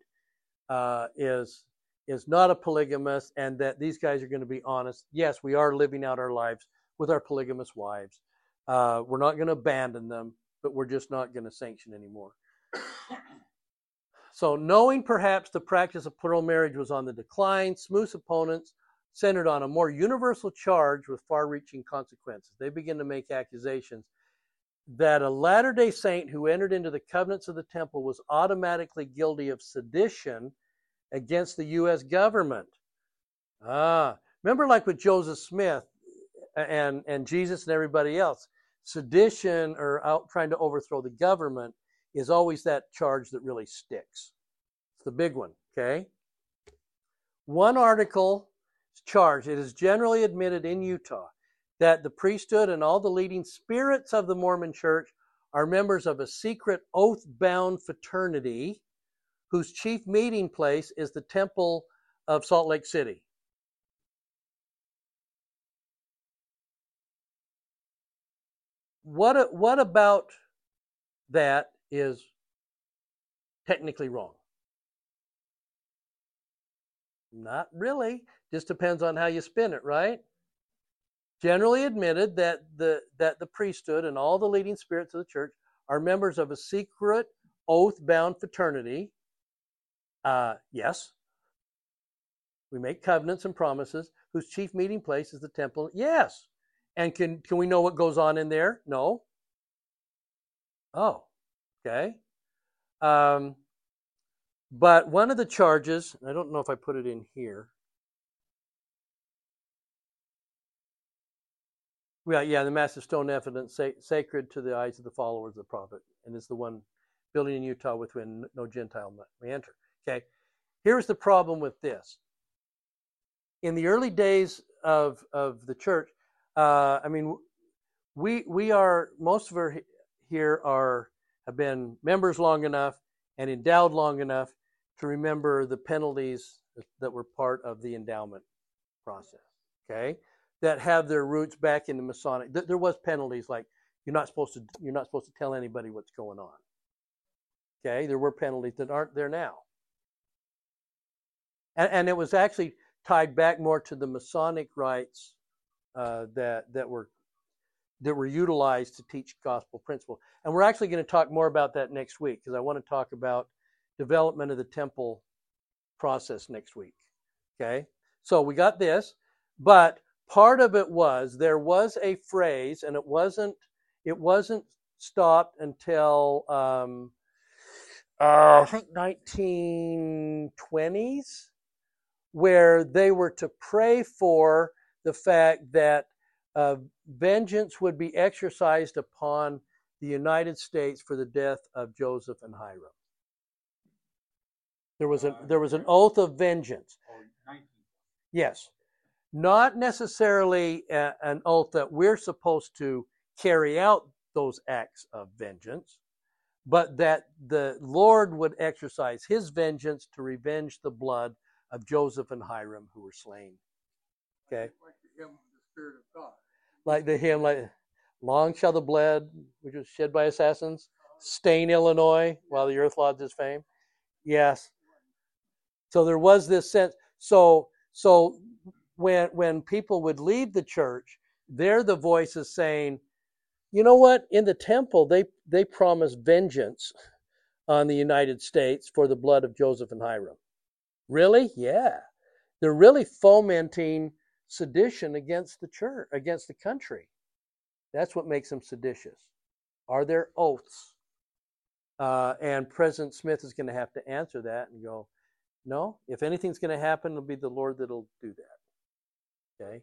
Speaker 1: is not a polygamist, and that these guys are going to be honest. Yes, we are living out our lives with our polygamous wives. We're not going to abandon them, but we're just not going to sanction anymore. So, knowing perhaps the practice of plural marriage was on the decline, Smoot's opponents centered on a more universal charge with far-reaching consequences. They begin to make accusations that a Latter-day Saint who entered into the covenants of the temple was automatically guilty of sedition against the U.S. government. Remember, like with Joseph Smith and Jesus and everybody else, sedition or out trying to overthrow the government is always that charge that really sticks. It's the big one, okay? One article charged, it is generally admitted in Utah that the priesthood and all the leading spirits of the Mormon Church are members of a secret oath-bound fraternity whose chief meeting place is the Temple of Salt Lake City. What about that is technically wrong? Not really. Just depends on how you spin it, right? Generally admitted that the priesthood and all the leading spirits of the church are members of a secret oath-bound fraternity. Yes. We make covenants and promises whose chief meeting place is the temple. Yes. And can we know what goes on in there? No. Oh, okay. But one of the charges, I don't know if I put it in here. Yeah, the massive stone evidence sacred to the eyes of the followers of the prophet, and it's the one building in Utah within no Gentile may enter. Okay, here's the problem with this. In the early days of the church, we are, most of us here have been members long enough and endowed long enough to remember the penalties that were part of the endowment process. Okay, that have their roots back in the Masonic. There was penalties like you're not supposed to tell anybody what's going on. Okay, there were penalties that aren't there now, and it was actually tied back more to the Masonic rites that were utilized to teach gospel principle. And we're actually going to talk more about that next week because I want to talk about development of the temple process next week. Okay, so we got this, but part of it was there was a phrase, and it wasn't stopped until I think 1920s, where they were to pray for the fact that vengeance would be exercised upon the United States for the death of Joseph and Hiram. There was an oath of vengeance. Yes. Not necessarily an oath that we're supposed to carry out those acts of vengeance, but that the Lord would exercise his vengeance to revenge the blood of Joseph and Hiram who were slain. Okay?
Speaker 5: Like the hymn, the Spirit of God.
Speaker 1: Like the hymn, like, long shall the blood which was shed by assassins stain Illinois while the earth lauds his fame. Yes. So there was this sense. So when people would leave the church, they're the voices saying, you know what? In the temple, they promised vengeance on the United States for the blood of Joseph and Hiram. Really? Yeah. They're really fomenting sedition against the church, against the country. That's what makes them seditious. Are there oaths? And President Smith is going to have to answer that and go, no, if anything's going to happen, it'll be the Lord that'll do that. Okay?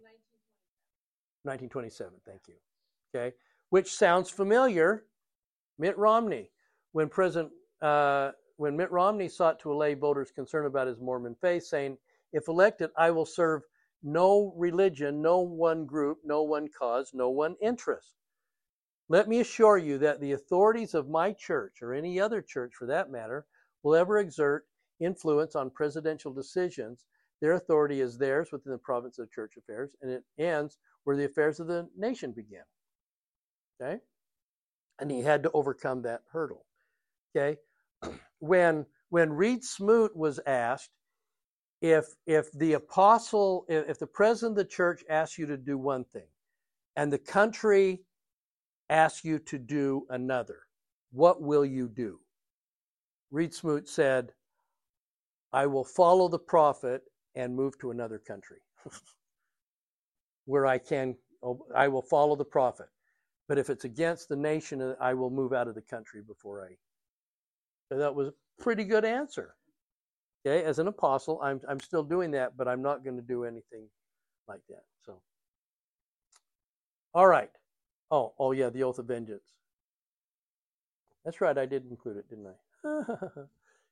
Speaker 1: 1927, thank you. Okay? Which sounds familiar. Mitt Romney, when Mitt Romney sought to allay voters' concern about his Mormon faith, saying, if elected, I will serve no religion, no one group, no one cause, no one interest. Let me assure you that the authorities of my church, or any other church for that matter, will ever exert influence on presidential decisions. Their authority is theirs within the province of church affairs, and it ends where the affairs of the nation begin. Okay? And he had to overcome that hurdle. Okay? When Reed Smoot was asked if the president of the church asks you to do one thing and the country asks you to do another, what will you do? Reed Smoot said, I will follow the prophet and move to another country where I will follow the prophet. But if it's against the nation, I will move out of the country before I. So that was a pretty good answer. Okay, as an apostle, I'm still doing that, but I'm not going to do anything like that. So, all right. Oh yeah, the oath of vengeance. That's right, I did include it, didn't I?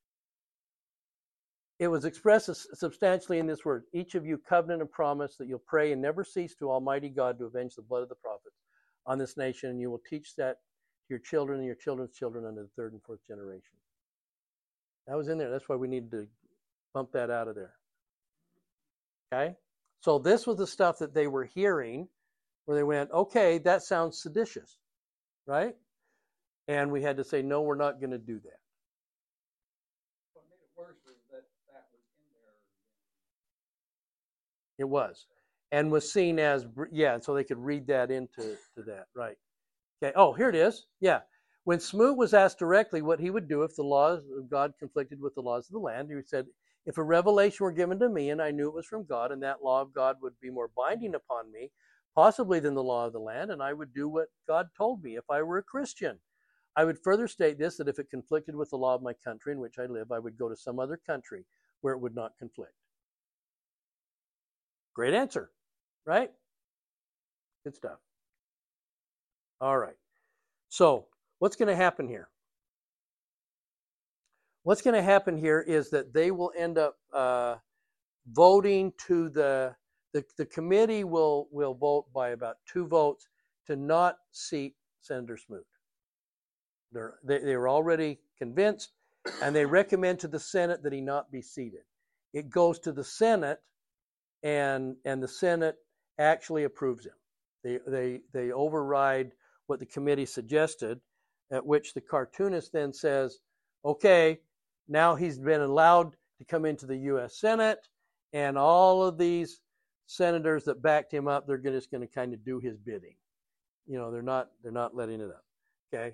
Speaker 1: It was expressed substantially in this word. Each of you covenant and promise that you'll pray and never cease to Almighty God to avenge the blood of the prophets on this nation, and you will teach that to your children and your children's children unto the third and fourth generation. That was in there. That's why we needed to bump that out of there. Okay? So this was the stuff that they were hearing where they went, okay, that sounds seditious, right? And we had to say, no, we're not going to do that.
Speaker 5: What made it worse is that that was in there.
Speaker 1: It was. And was seen as, yeah, so they could read that into that, right. Okay, oh, here it is. Yeah. When Smoot was asked directly what he would do if the laws of God conflicted with the laws of the land, he said, if a revelation were given to me and I knew it was from God and that law of God would be more binding upon me, possibly than the law of the land, and I would do what God told me if I were a Christian. I would further state this, that if it conflicted with the law of my country in which I live, I would go to some other country where it would not conflict. Great answer, right? Good stuff. All right. So what's going to happen here? What's going to happen here is that they will end up voting to the committee will vote by about 2 votes to not seat Senator Smoot. They were already convinced, and they recommend to the Senate that he not be seated. It goes to the Senate, and the Senate actually approves him. They override what the committee suggested, at which the cartoonist then says, okay, now he's been allowed to come into the U.S. Senate, and all of these senators that backed him up, they're just going to kind of do his bidding. You know, they're not letting it up. Okay.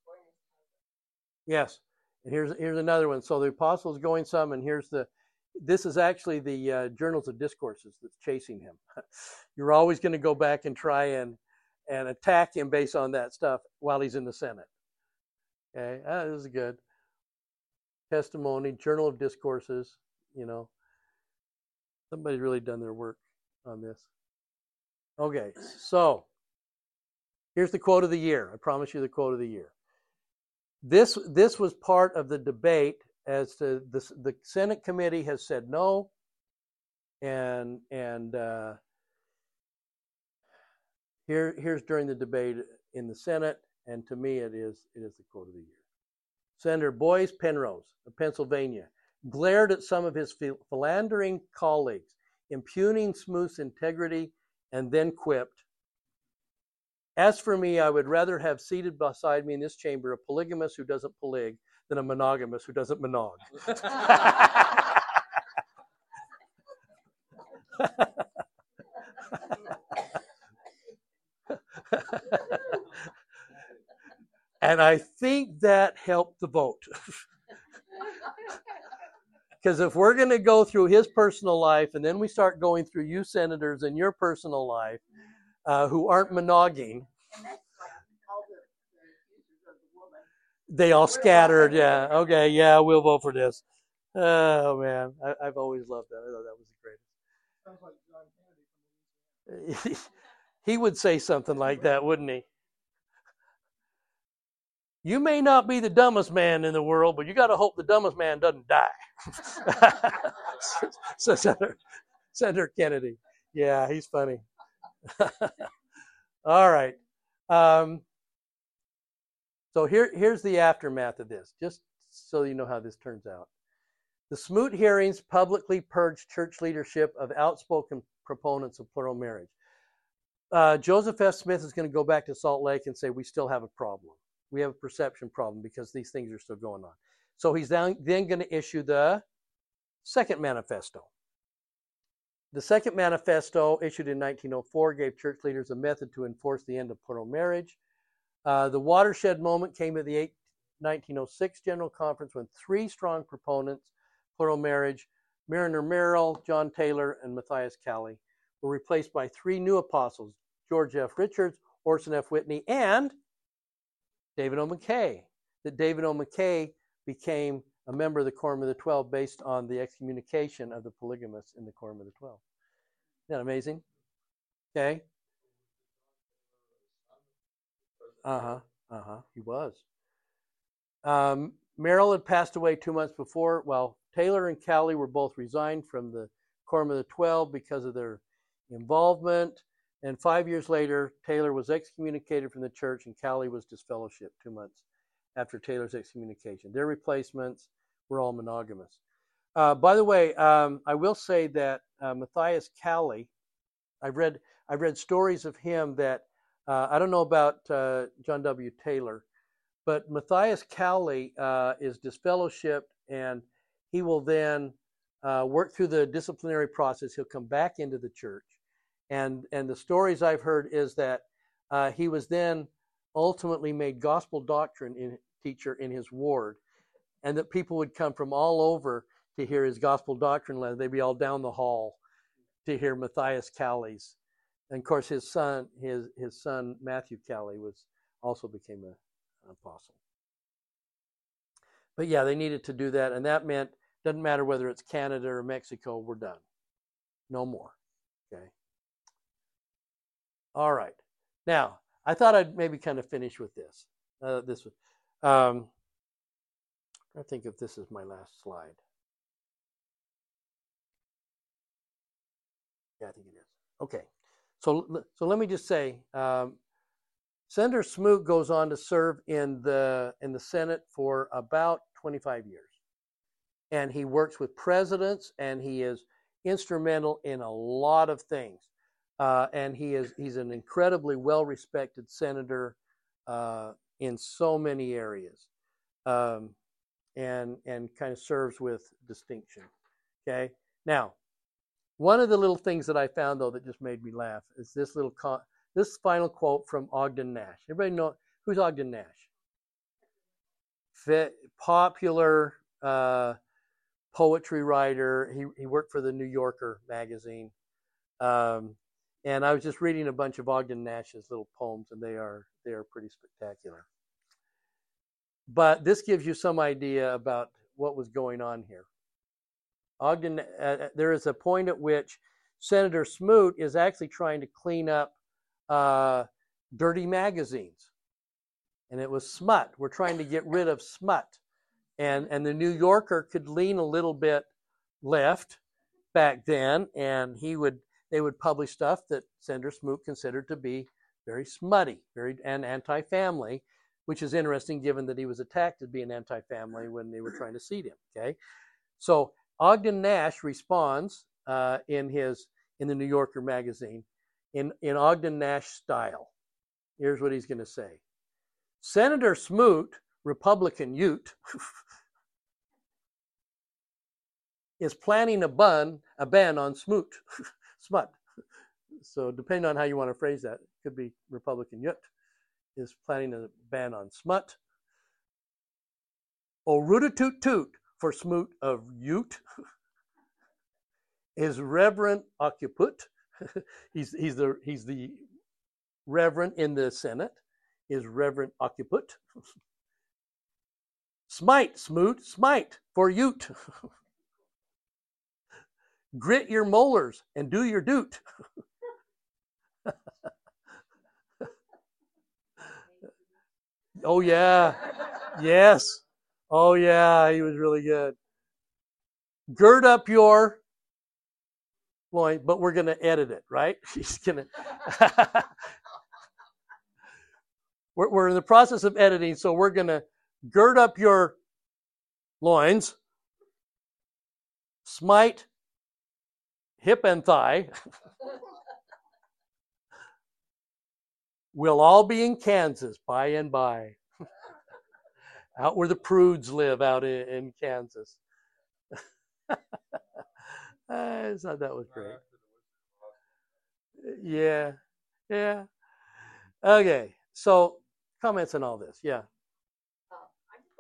Speaker 1: Yes. And here's another one. So the apostle's going some, and this is actually the Journals of Discourses that's chasing him. You're always going to go back and try and attack him based on that stuff while he's in the Senate. Okay, this is good. Testimony, Journal of Discourses, you know. Somebody's really done their work on this. Okay, so here's the quote of the year. I promise you the quote of the year. This was part of the debate as to the Senate committee has said no, and here's during the debate in the Senate, and to me it is the quote of the year. Senator Boyce Penrose of Pennsylvania glared at some of his philandering colleagues, impugning Smoot's integrity, and then quipped, as for me, I would rather have seated beside me in this chamber a polygamist who doesn't polig than a monogamous who doesn't monog. And I think that helped the vote. Because if we're going to go through his personal life and then we start going through you senators and your personal life who aren't monogging, they all scattered. Yeah. Okay. Yeah, we'll vote for this. Oh, man. I've always loved that. I thought that was the greatest.
Speaker 5: Sounds like John Kennedy.
Speaker 1: He would say something like that, wouldn't he? You may not be the dumbest man in the world, but you got to hope the dumbest man doesn't die. So Senator Kennedy. Yeah, he's funny. All right. So here's the aftermath of this, just so you know how this turns out. The Smoot hearings publicly purged church leadership of outspoken proponents of plural marriage. Joseph F. Smith is going to go back to Salt Lake and say, we still have a problem. We have a perception problem because these things are still going on. So he's then going to issue the second manifesto. The second manifesto, issued in 1904, gave church leaders a method to enforce the end of plural marriage. The watershed moment came at the 1906 General Conference when 3 strong proponents, plural marriage, Mariner Merrill, John Taylor, and Matthias Cowley, were replaced by 3 new apostles, George F. Richards, Orson F. Whitney, and David O. McKay. That David O. McKay became a member of the Quorum of the 12 based on the excommunication of the polygamists in the Quorum of the 12. Isn't that amazing? Okay. He was. Merrill had passed away 2 months before. Well, Taylor and Cowley were both resigned from the Quorum of the 12 because of their involvement. And 5 years later, Taylor was excommunicated from the church and Cowley was disfellowshipped 2 months after Taylor's excommunication. Their replacements were all monogamous. By the way, I will say that Matthias Cowley, I've read stories of him that I don't know about John W. Taylor, but Matthias Cowley is disfellowshipped, and he will then work through the disciplinary process. He'll come back into the church, and the stories I've heard is that he was then ultimately made gospel doctrine teacher in his ward, and that people would come from all over to hear his gospel doctrine lesson. They'd be all down the hall to hear Matthias Cowley's. And of course, his son Matthew Cowley also became an apostle. But yeah, they needed to do that, and that meant doesn't matter whether it's Canada or Mexico, we're done. No more. Okay. All right. Now, I thought I'd maybe kind of finish with this. I think if this is my last slide. Yeah, I think it is. Okay. So let me just say, Senator Smoot goes on to serve in the Senate for about 25 years. And he works with presidents, and he is instrumental in a lot of things. And he's an incredibly well-respected senator in so many areas, and kind of serves with distinction. Okay. Now, one of the little things that I found though that just made me laugh is this final quote from Ogden Nash. Everybody know who's Ogden Nash? Popular poetry writer. He worked for the New Yorker magazine. And I was just reading a bunch of Ogden Nash's little poems, and they are pretty spectacular. But this gives you some idea about what was going on here. Ogden, there is a point at which Senator Smoot is actually trying to clean up dirty magazines, and it was smut. We're trying to get rid of smut, and the New Yorker could lean a little bit left back then, and they would publish stuff that Senator Smoot considered to be very smutty, and anti-family, which is interesting given that he was attacked as being anti-family when they were trying to seat him. Okay, so Ogden Nash responds in the New Yorker magazine in Ogden Nash style. Here's what he's going to say: Senator Smoot, Republican Ute, is planning a ban on smut. So depending on how you want to phrase that, it could be Republican Ute is planning a ban on smut. Oh, root-a-toot toot for smoot of Ute is Reverend Occuput. he's the Reverend in the Senate. Is Reverend Occuput. Smite, smoot, smite for Ute. Grit your molars and do your doot. Oh, yeah. Yes. Oh, yeah. He was really good. Gird up your loin, but we're going to edit it, right? He's going to. We're in the process of editing, so we're going to gird up your loins, smite hip and thigh. We'll all be in Kansas by and by. Out where the prudes live out in Kansas. I thought that was great. Yeah. Okay. So comments on all this. Yeah.
Speaker 6: I just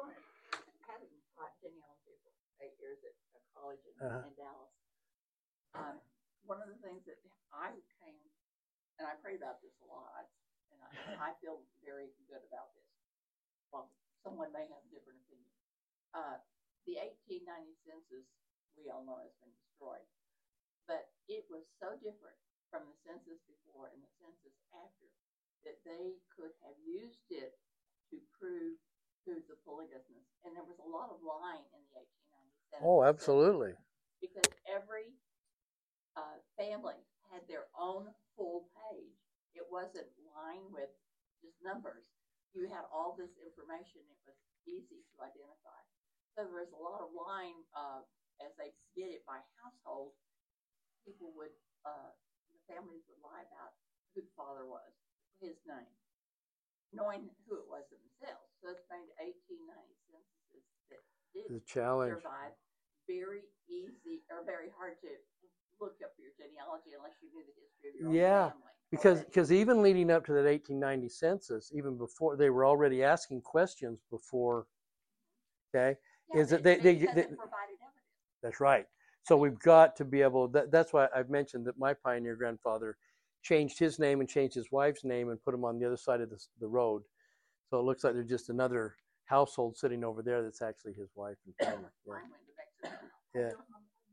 Speaker 6: in Dallas. One of the things that I came, and I prayed about this a lot, and I feel very good about this. Well, someone may have a different opinion. The 1890 census, we all know, has been destroyed. But it was so different from the census before and the census after that they could have used it to prove who's the polygamous. And there was a lot of lying in the 1890 census.
Speaker 1: Oh, absolutely.
Speaker 6: Because every family had their own full page. It wasn't lying with just numbers. You had all this information. It was easy to identify. So there was a lot of lying as they did it by household. People would, the families would lie about who the father was, his name, knowing who it was themselves. So it's made 1890 censuses that did survive very easy or very hard to look up your genealogy unless you knew the history of your own family.
Speaker 1: Because even leading up to that 1890 census, even before, they were already asking questions before. Okay,
Speaker 6: yeah, is it they provided evidence.
Speaker 1: That's right. So we've got to be able. That's why I've mentioned that my pioneer grandfather changed his name and changed his wife's name and put them on the other side of the road. So it looks like there's just another household sitting over there that's actually his wife and family. Yeah. Yeah.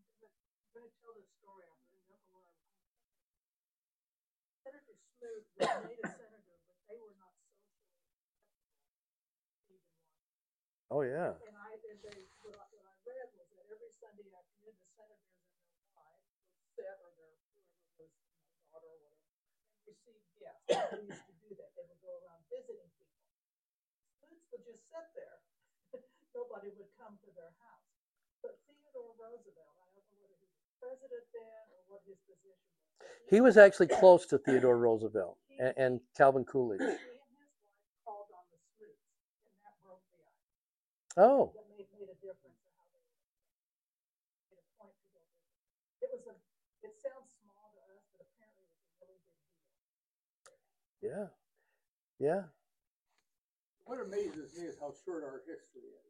Speaker 4: Senator Smoot was made a senator, but they were not socially acceptable.
Speaker 1: Oh yeah.
Speaker 4: And what I read was that every Sunday afternoon, the senators and their wives would sit, or their whoever was daughter or whatever, and receive gifts. They used to do that. They would go around visiting people. Smoots would just sit there. Nobody would come to their house. But Theodore Roosevelt, I don't know whether he was president then or what his position was.
Speaker 1: He was actually close to Theodore Roosevelt and Calvin Coolidge.
Speaker 4: He and his wife called on the Smoots, and that broke the ice.
Speaker 1: Oh.
Speaker 4: That made a difference in how they made a point to go visit. It sounds small to us, but apparently it was a really big deal.
Speaker 1: Yeah. Yeah.
Speaker 5: What amazes me is how short our history is.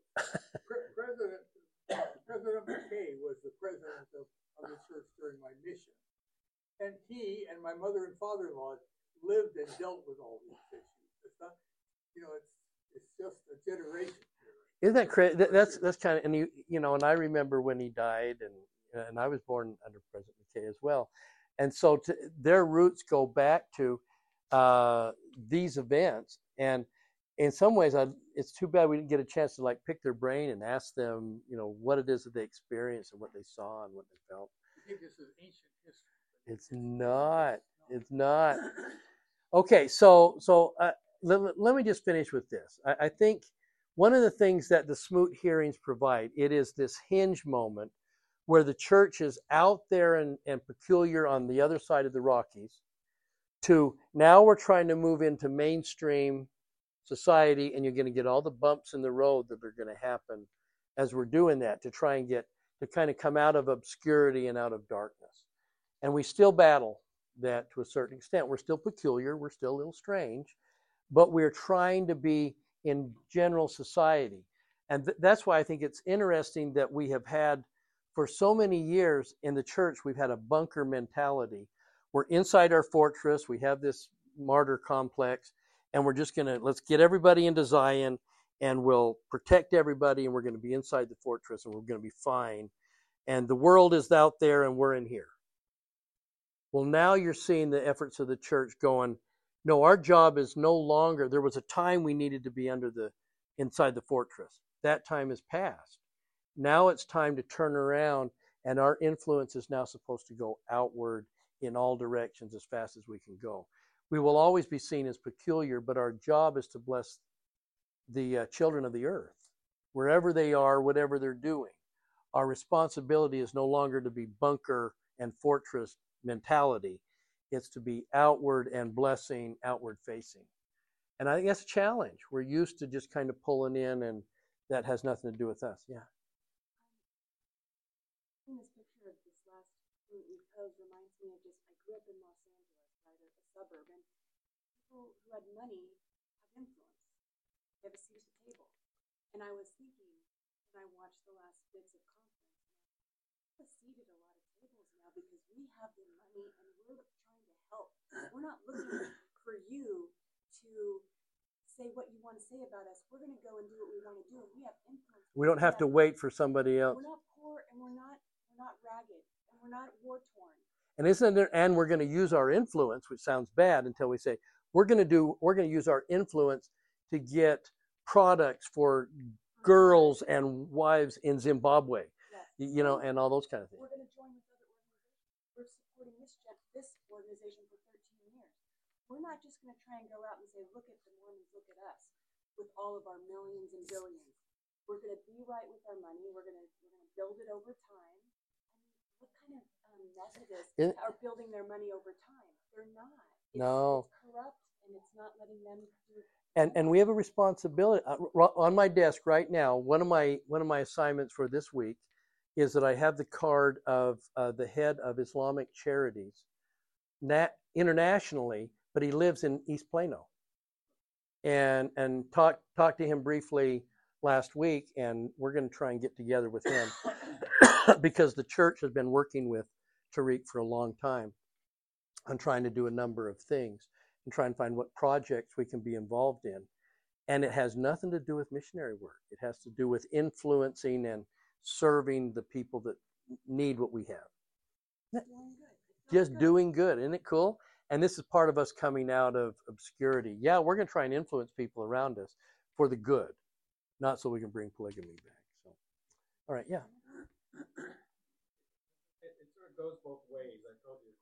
Speaker 5: President McKay was the president of the church during my mission. And he and my mother and father-in-law lived and dealt with all these issues. It's not, it's just a generation.
Speaker 1: Isn't that crazy? That's kind of, and and I remember when he died, and I was born under President McKay as well, and so their roots go back to these events, and in some ways, it's too bad we didn't get a chance to pick their brain and ask them, what it is that they experienced and what they saw and what they felt.
Speaker 5: I think this is ancient history.
Speaker 1: It's not. It's not. Okay, so let me just finish with this. I think one of the things that the Smoot hearings provide, it is this hinge moment where the church is out there and peculiar on the other side of the Rockies to now we're trying to move into mainstream society, and you're going to get all the bumps in the road that are going to happen as we're doing that to try and get to kind of come out of obscurity and out of darkness. And we still battle that to a certain extent. We're still peculiar. We're still a little strange, but we're trying to be in general society. And that's why I think it's interesting that we have had, for so many years in the church, we've had a bunker mentality. We're inside our fortress. We have this martyr complex, and we're just let's get everybody into Zion, and we'll protect everybody, and we're going to be inside the fortress, and we're going to be fine. And the world is out there, and we're in here. Well, now you're seeing the efforts of the church going, no, our job is no longer, there was a time we needed to be inside the fortress. That time is past. Now it's time to turn around, and our influence is now supposed to go outward in all directions as fast as we can go. We will always be seen as peculiar, but our job is to bless the children of the earth, wherever they are, whatever they're doing. Our responsibility is no longer to be bunker and fortress mentality. It's to be outward and blessing, outward facing. And I think that's a challenge. We're used to just kind of pulling in, and that has nothing to do with us. Yeah.
Speaker 7: This picture of this last pose reminds me of I grew up in Los Angeles, right, a suburb, and people who had money have influence. They have a seat at the table. And I was thinking, when I watched the last bits of conference, have a seat at a lot of tables now because we have the money and we're trying to help. We're not looking for you to say what you want to say about us. We're going to go and do what we want to do. And we have influence.
Speaker 1: We don't have to wait for somebody else.
Speaker 7: We're not poor and we're not ragged and we're not war torn.
Speaker 1: And isn't there? And we're going to use our influence, which sounds bad, until we say we're going to use our influence to get products for girls and wives in Zimbabwe,
Speaker 7: Yes.
Speaker 1: And all those kind of things.
Speaker 7: We're going to join with other organizations. We're supporting this organization for 13 years. We're not just going to try and go out and say, look at the Mormons, look at us, with all of our millions and billions. We're going to be right with our money. We're going to build it over time. I mean, what kind of Methodists are building their money over time? They're not. It's corrupt, and it's not letting them do.
Speaker 1: And we have a responsibility. On my desk right now, one of my assignments for this week is that I have the card of the head of Islamic Charities internationally, but he lives in East Plano. And talked to him briefly last week, and we're going to try and get together with him because the church has been working with Tariq for a long time on trying to do a number of things and try and find what projects we can be involved in. And it has nothing to do with missionary work. It has to do with influencing and serving the people that need what we have. Just doing good. Isn't it cool? And this is part of us coming out of obscurity. Yeah, we're going to try and influence people around us for the good, not so we can bring polygamy back. So, all right, yeah.
Speaker 2: It sort of goes both ways. I told you.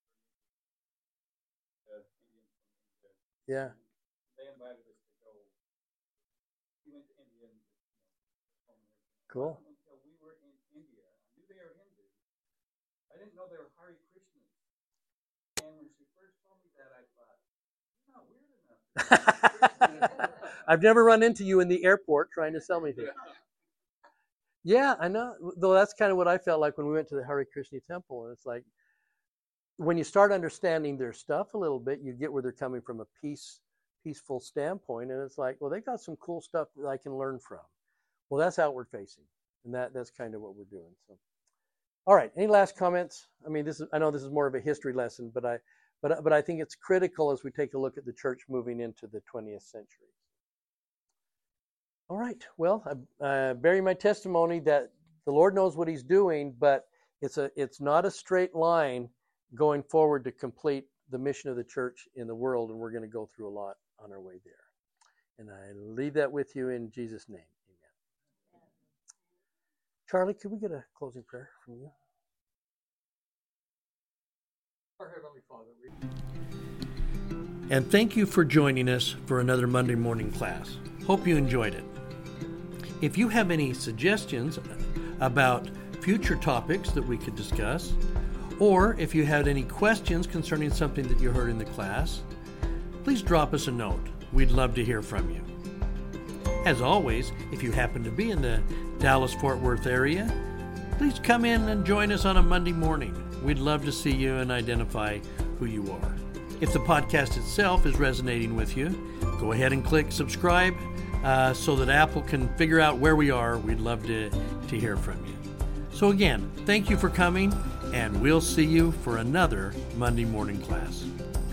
Speaker 1: Yeah.
Speaker 2: They invited us to go. We went to India.
Speaker 1: Cool.
Speaker 2: Until we were in India, I knew they were Hindu. I didn't know they were Hare Krishnas. And when she first told me that, I thought, you're not weird enough.
Speaker 1: I've never run into you in the airport trying to sell me things. Yeah, I know. Though that's kind of what I felt like when we went to the Hare Krishna temple. And it's like, when you start understanding their stuff a little bit, you get where they're coming from a peaceful standpoint. And it's like, well, they got some cool stuff that I can learn from. Well, that's outward facing. And that's kind of what we're doing. So, all right. Any last comments? I mean, I know this is more of a history lesson, but I think it's critical as we take a look at the church moving into the 20th century. All right. Well, I bury my testimony that the Lord knows what He's doing, but it's not a straight line going forward to complete the mission of the church in the world, and we're going to go through a lot on our way there. And I leave that with you in Jesus' name. Amen. Charlie, could we get a closing prayer from you?
Speaker 5: Our Heavenly Father,
Speaker 1: And thank you for joining us for another Monday morning class. Hope you enjoyed it. If you have any suggestions about future topics that we could discuss, or if you had any questions concerning something that you heard in the class, please drop us a note. We'd love to hear from you. As always, if you happen to be in the Dallas-Fort Worth area, please come in and join us on a Monday morning. We'd love to see you and identify who you are. If the podcast itself is resonating with you, go ahead and click subscribe so that Apple can figure out where we are. We'd love to hear from you. So again, thank you for coming, and we'll see you for another Monday morning class.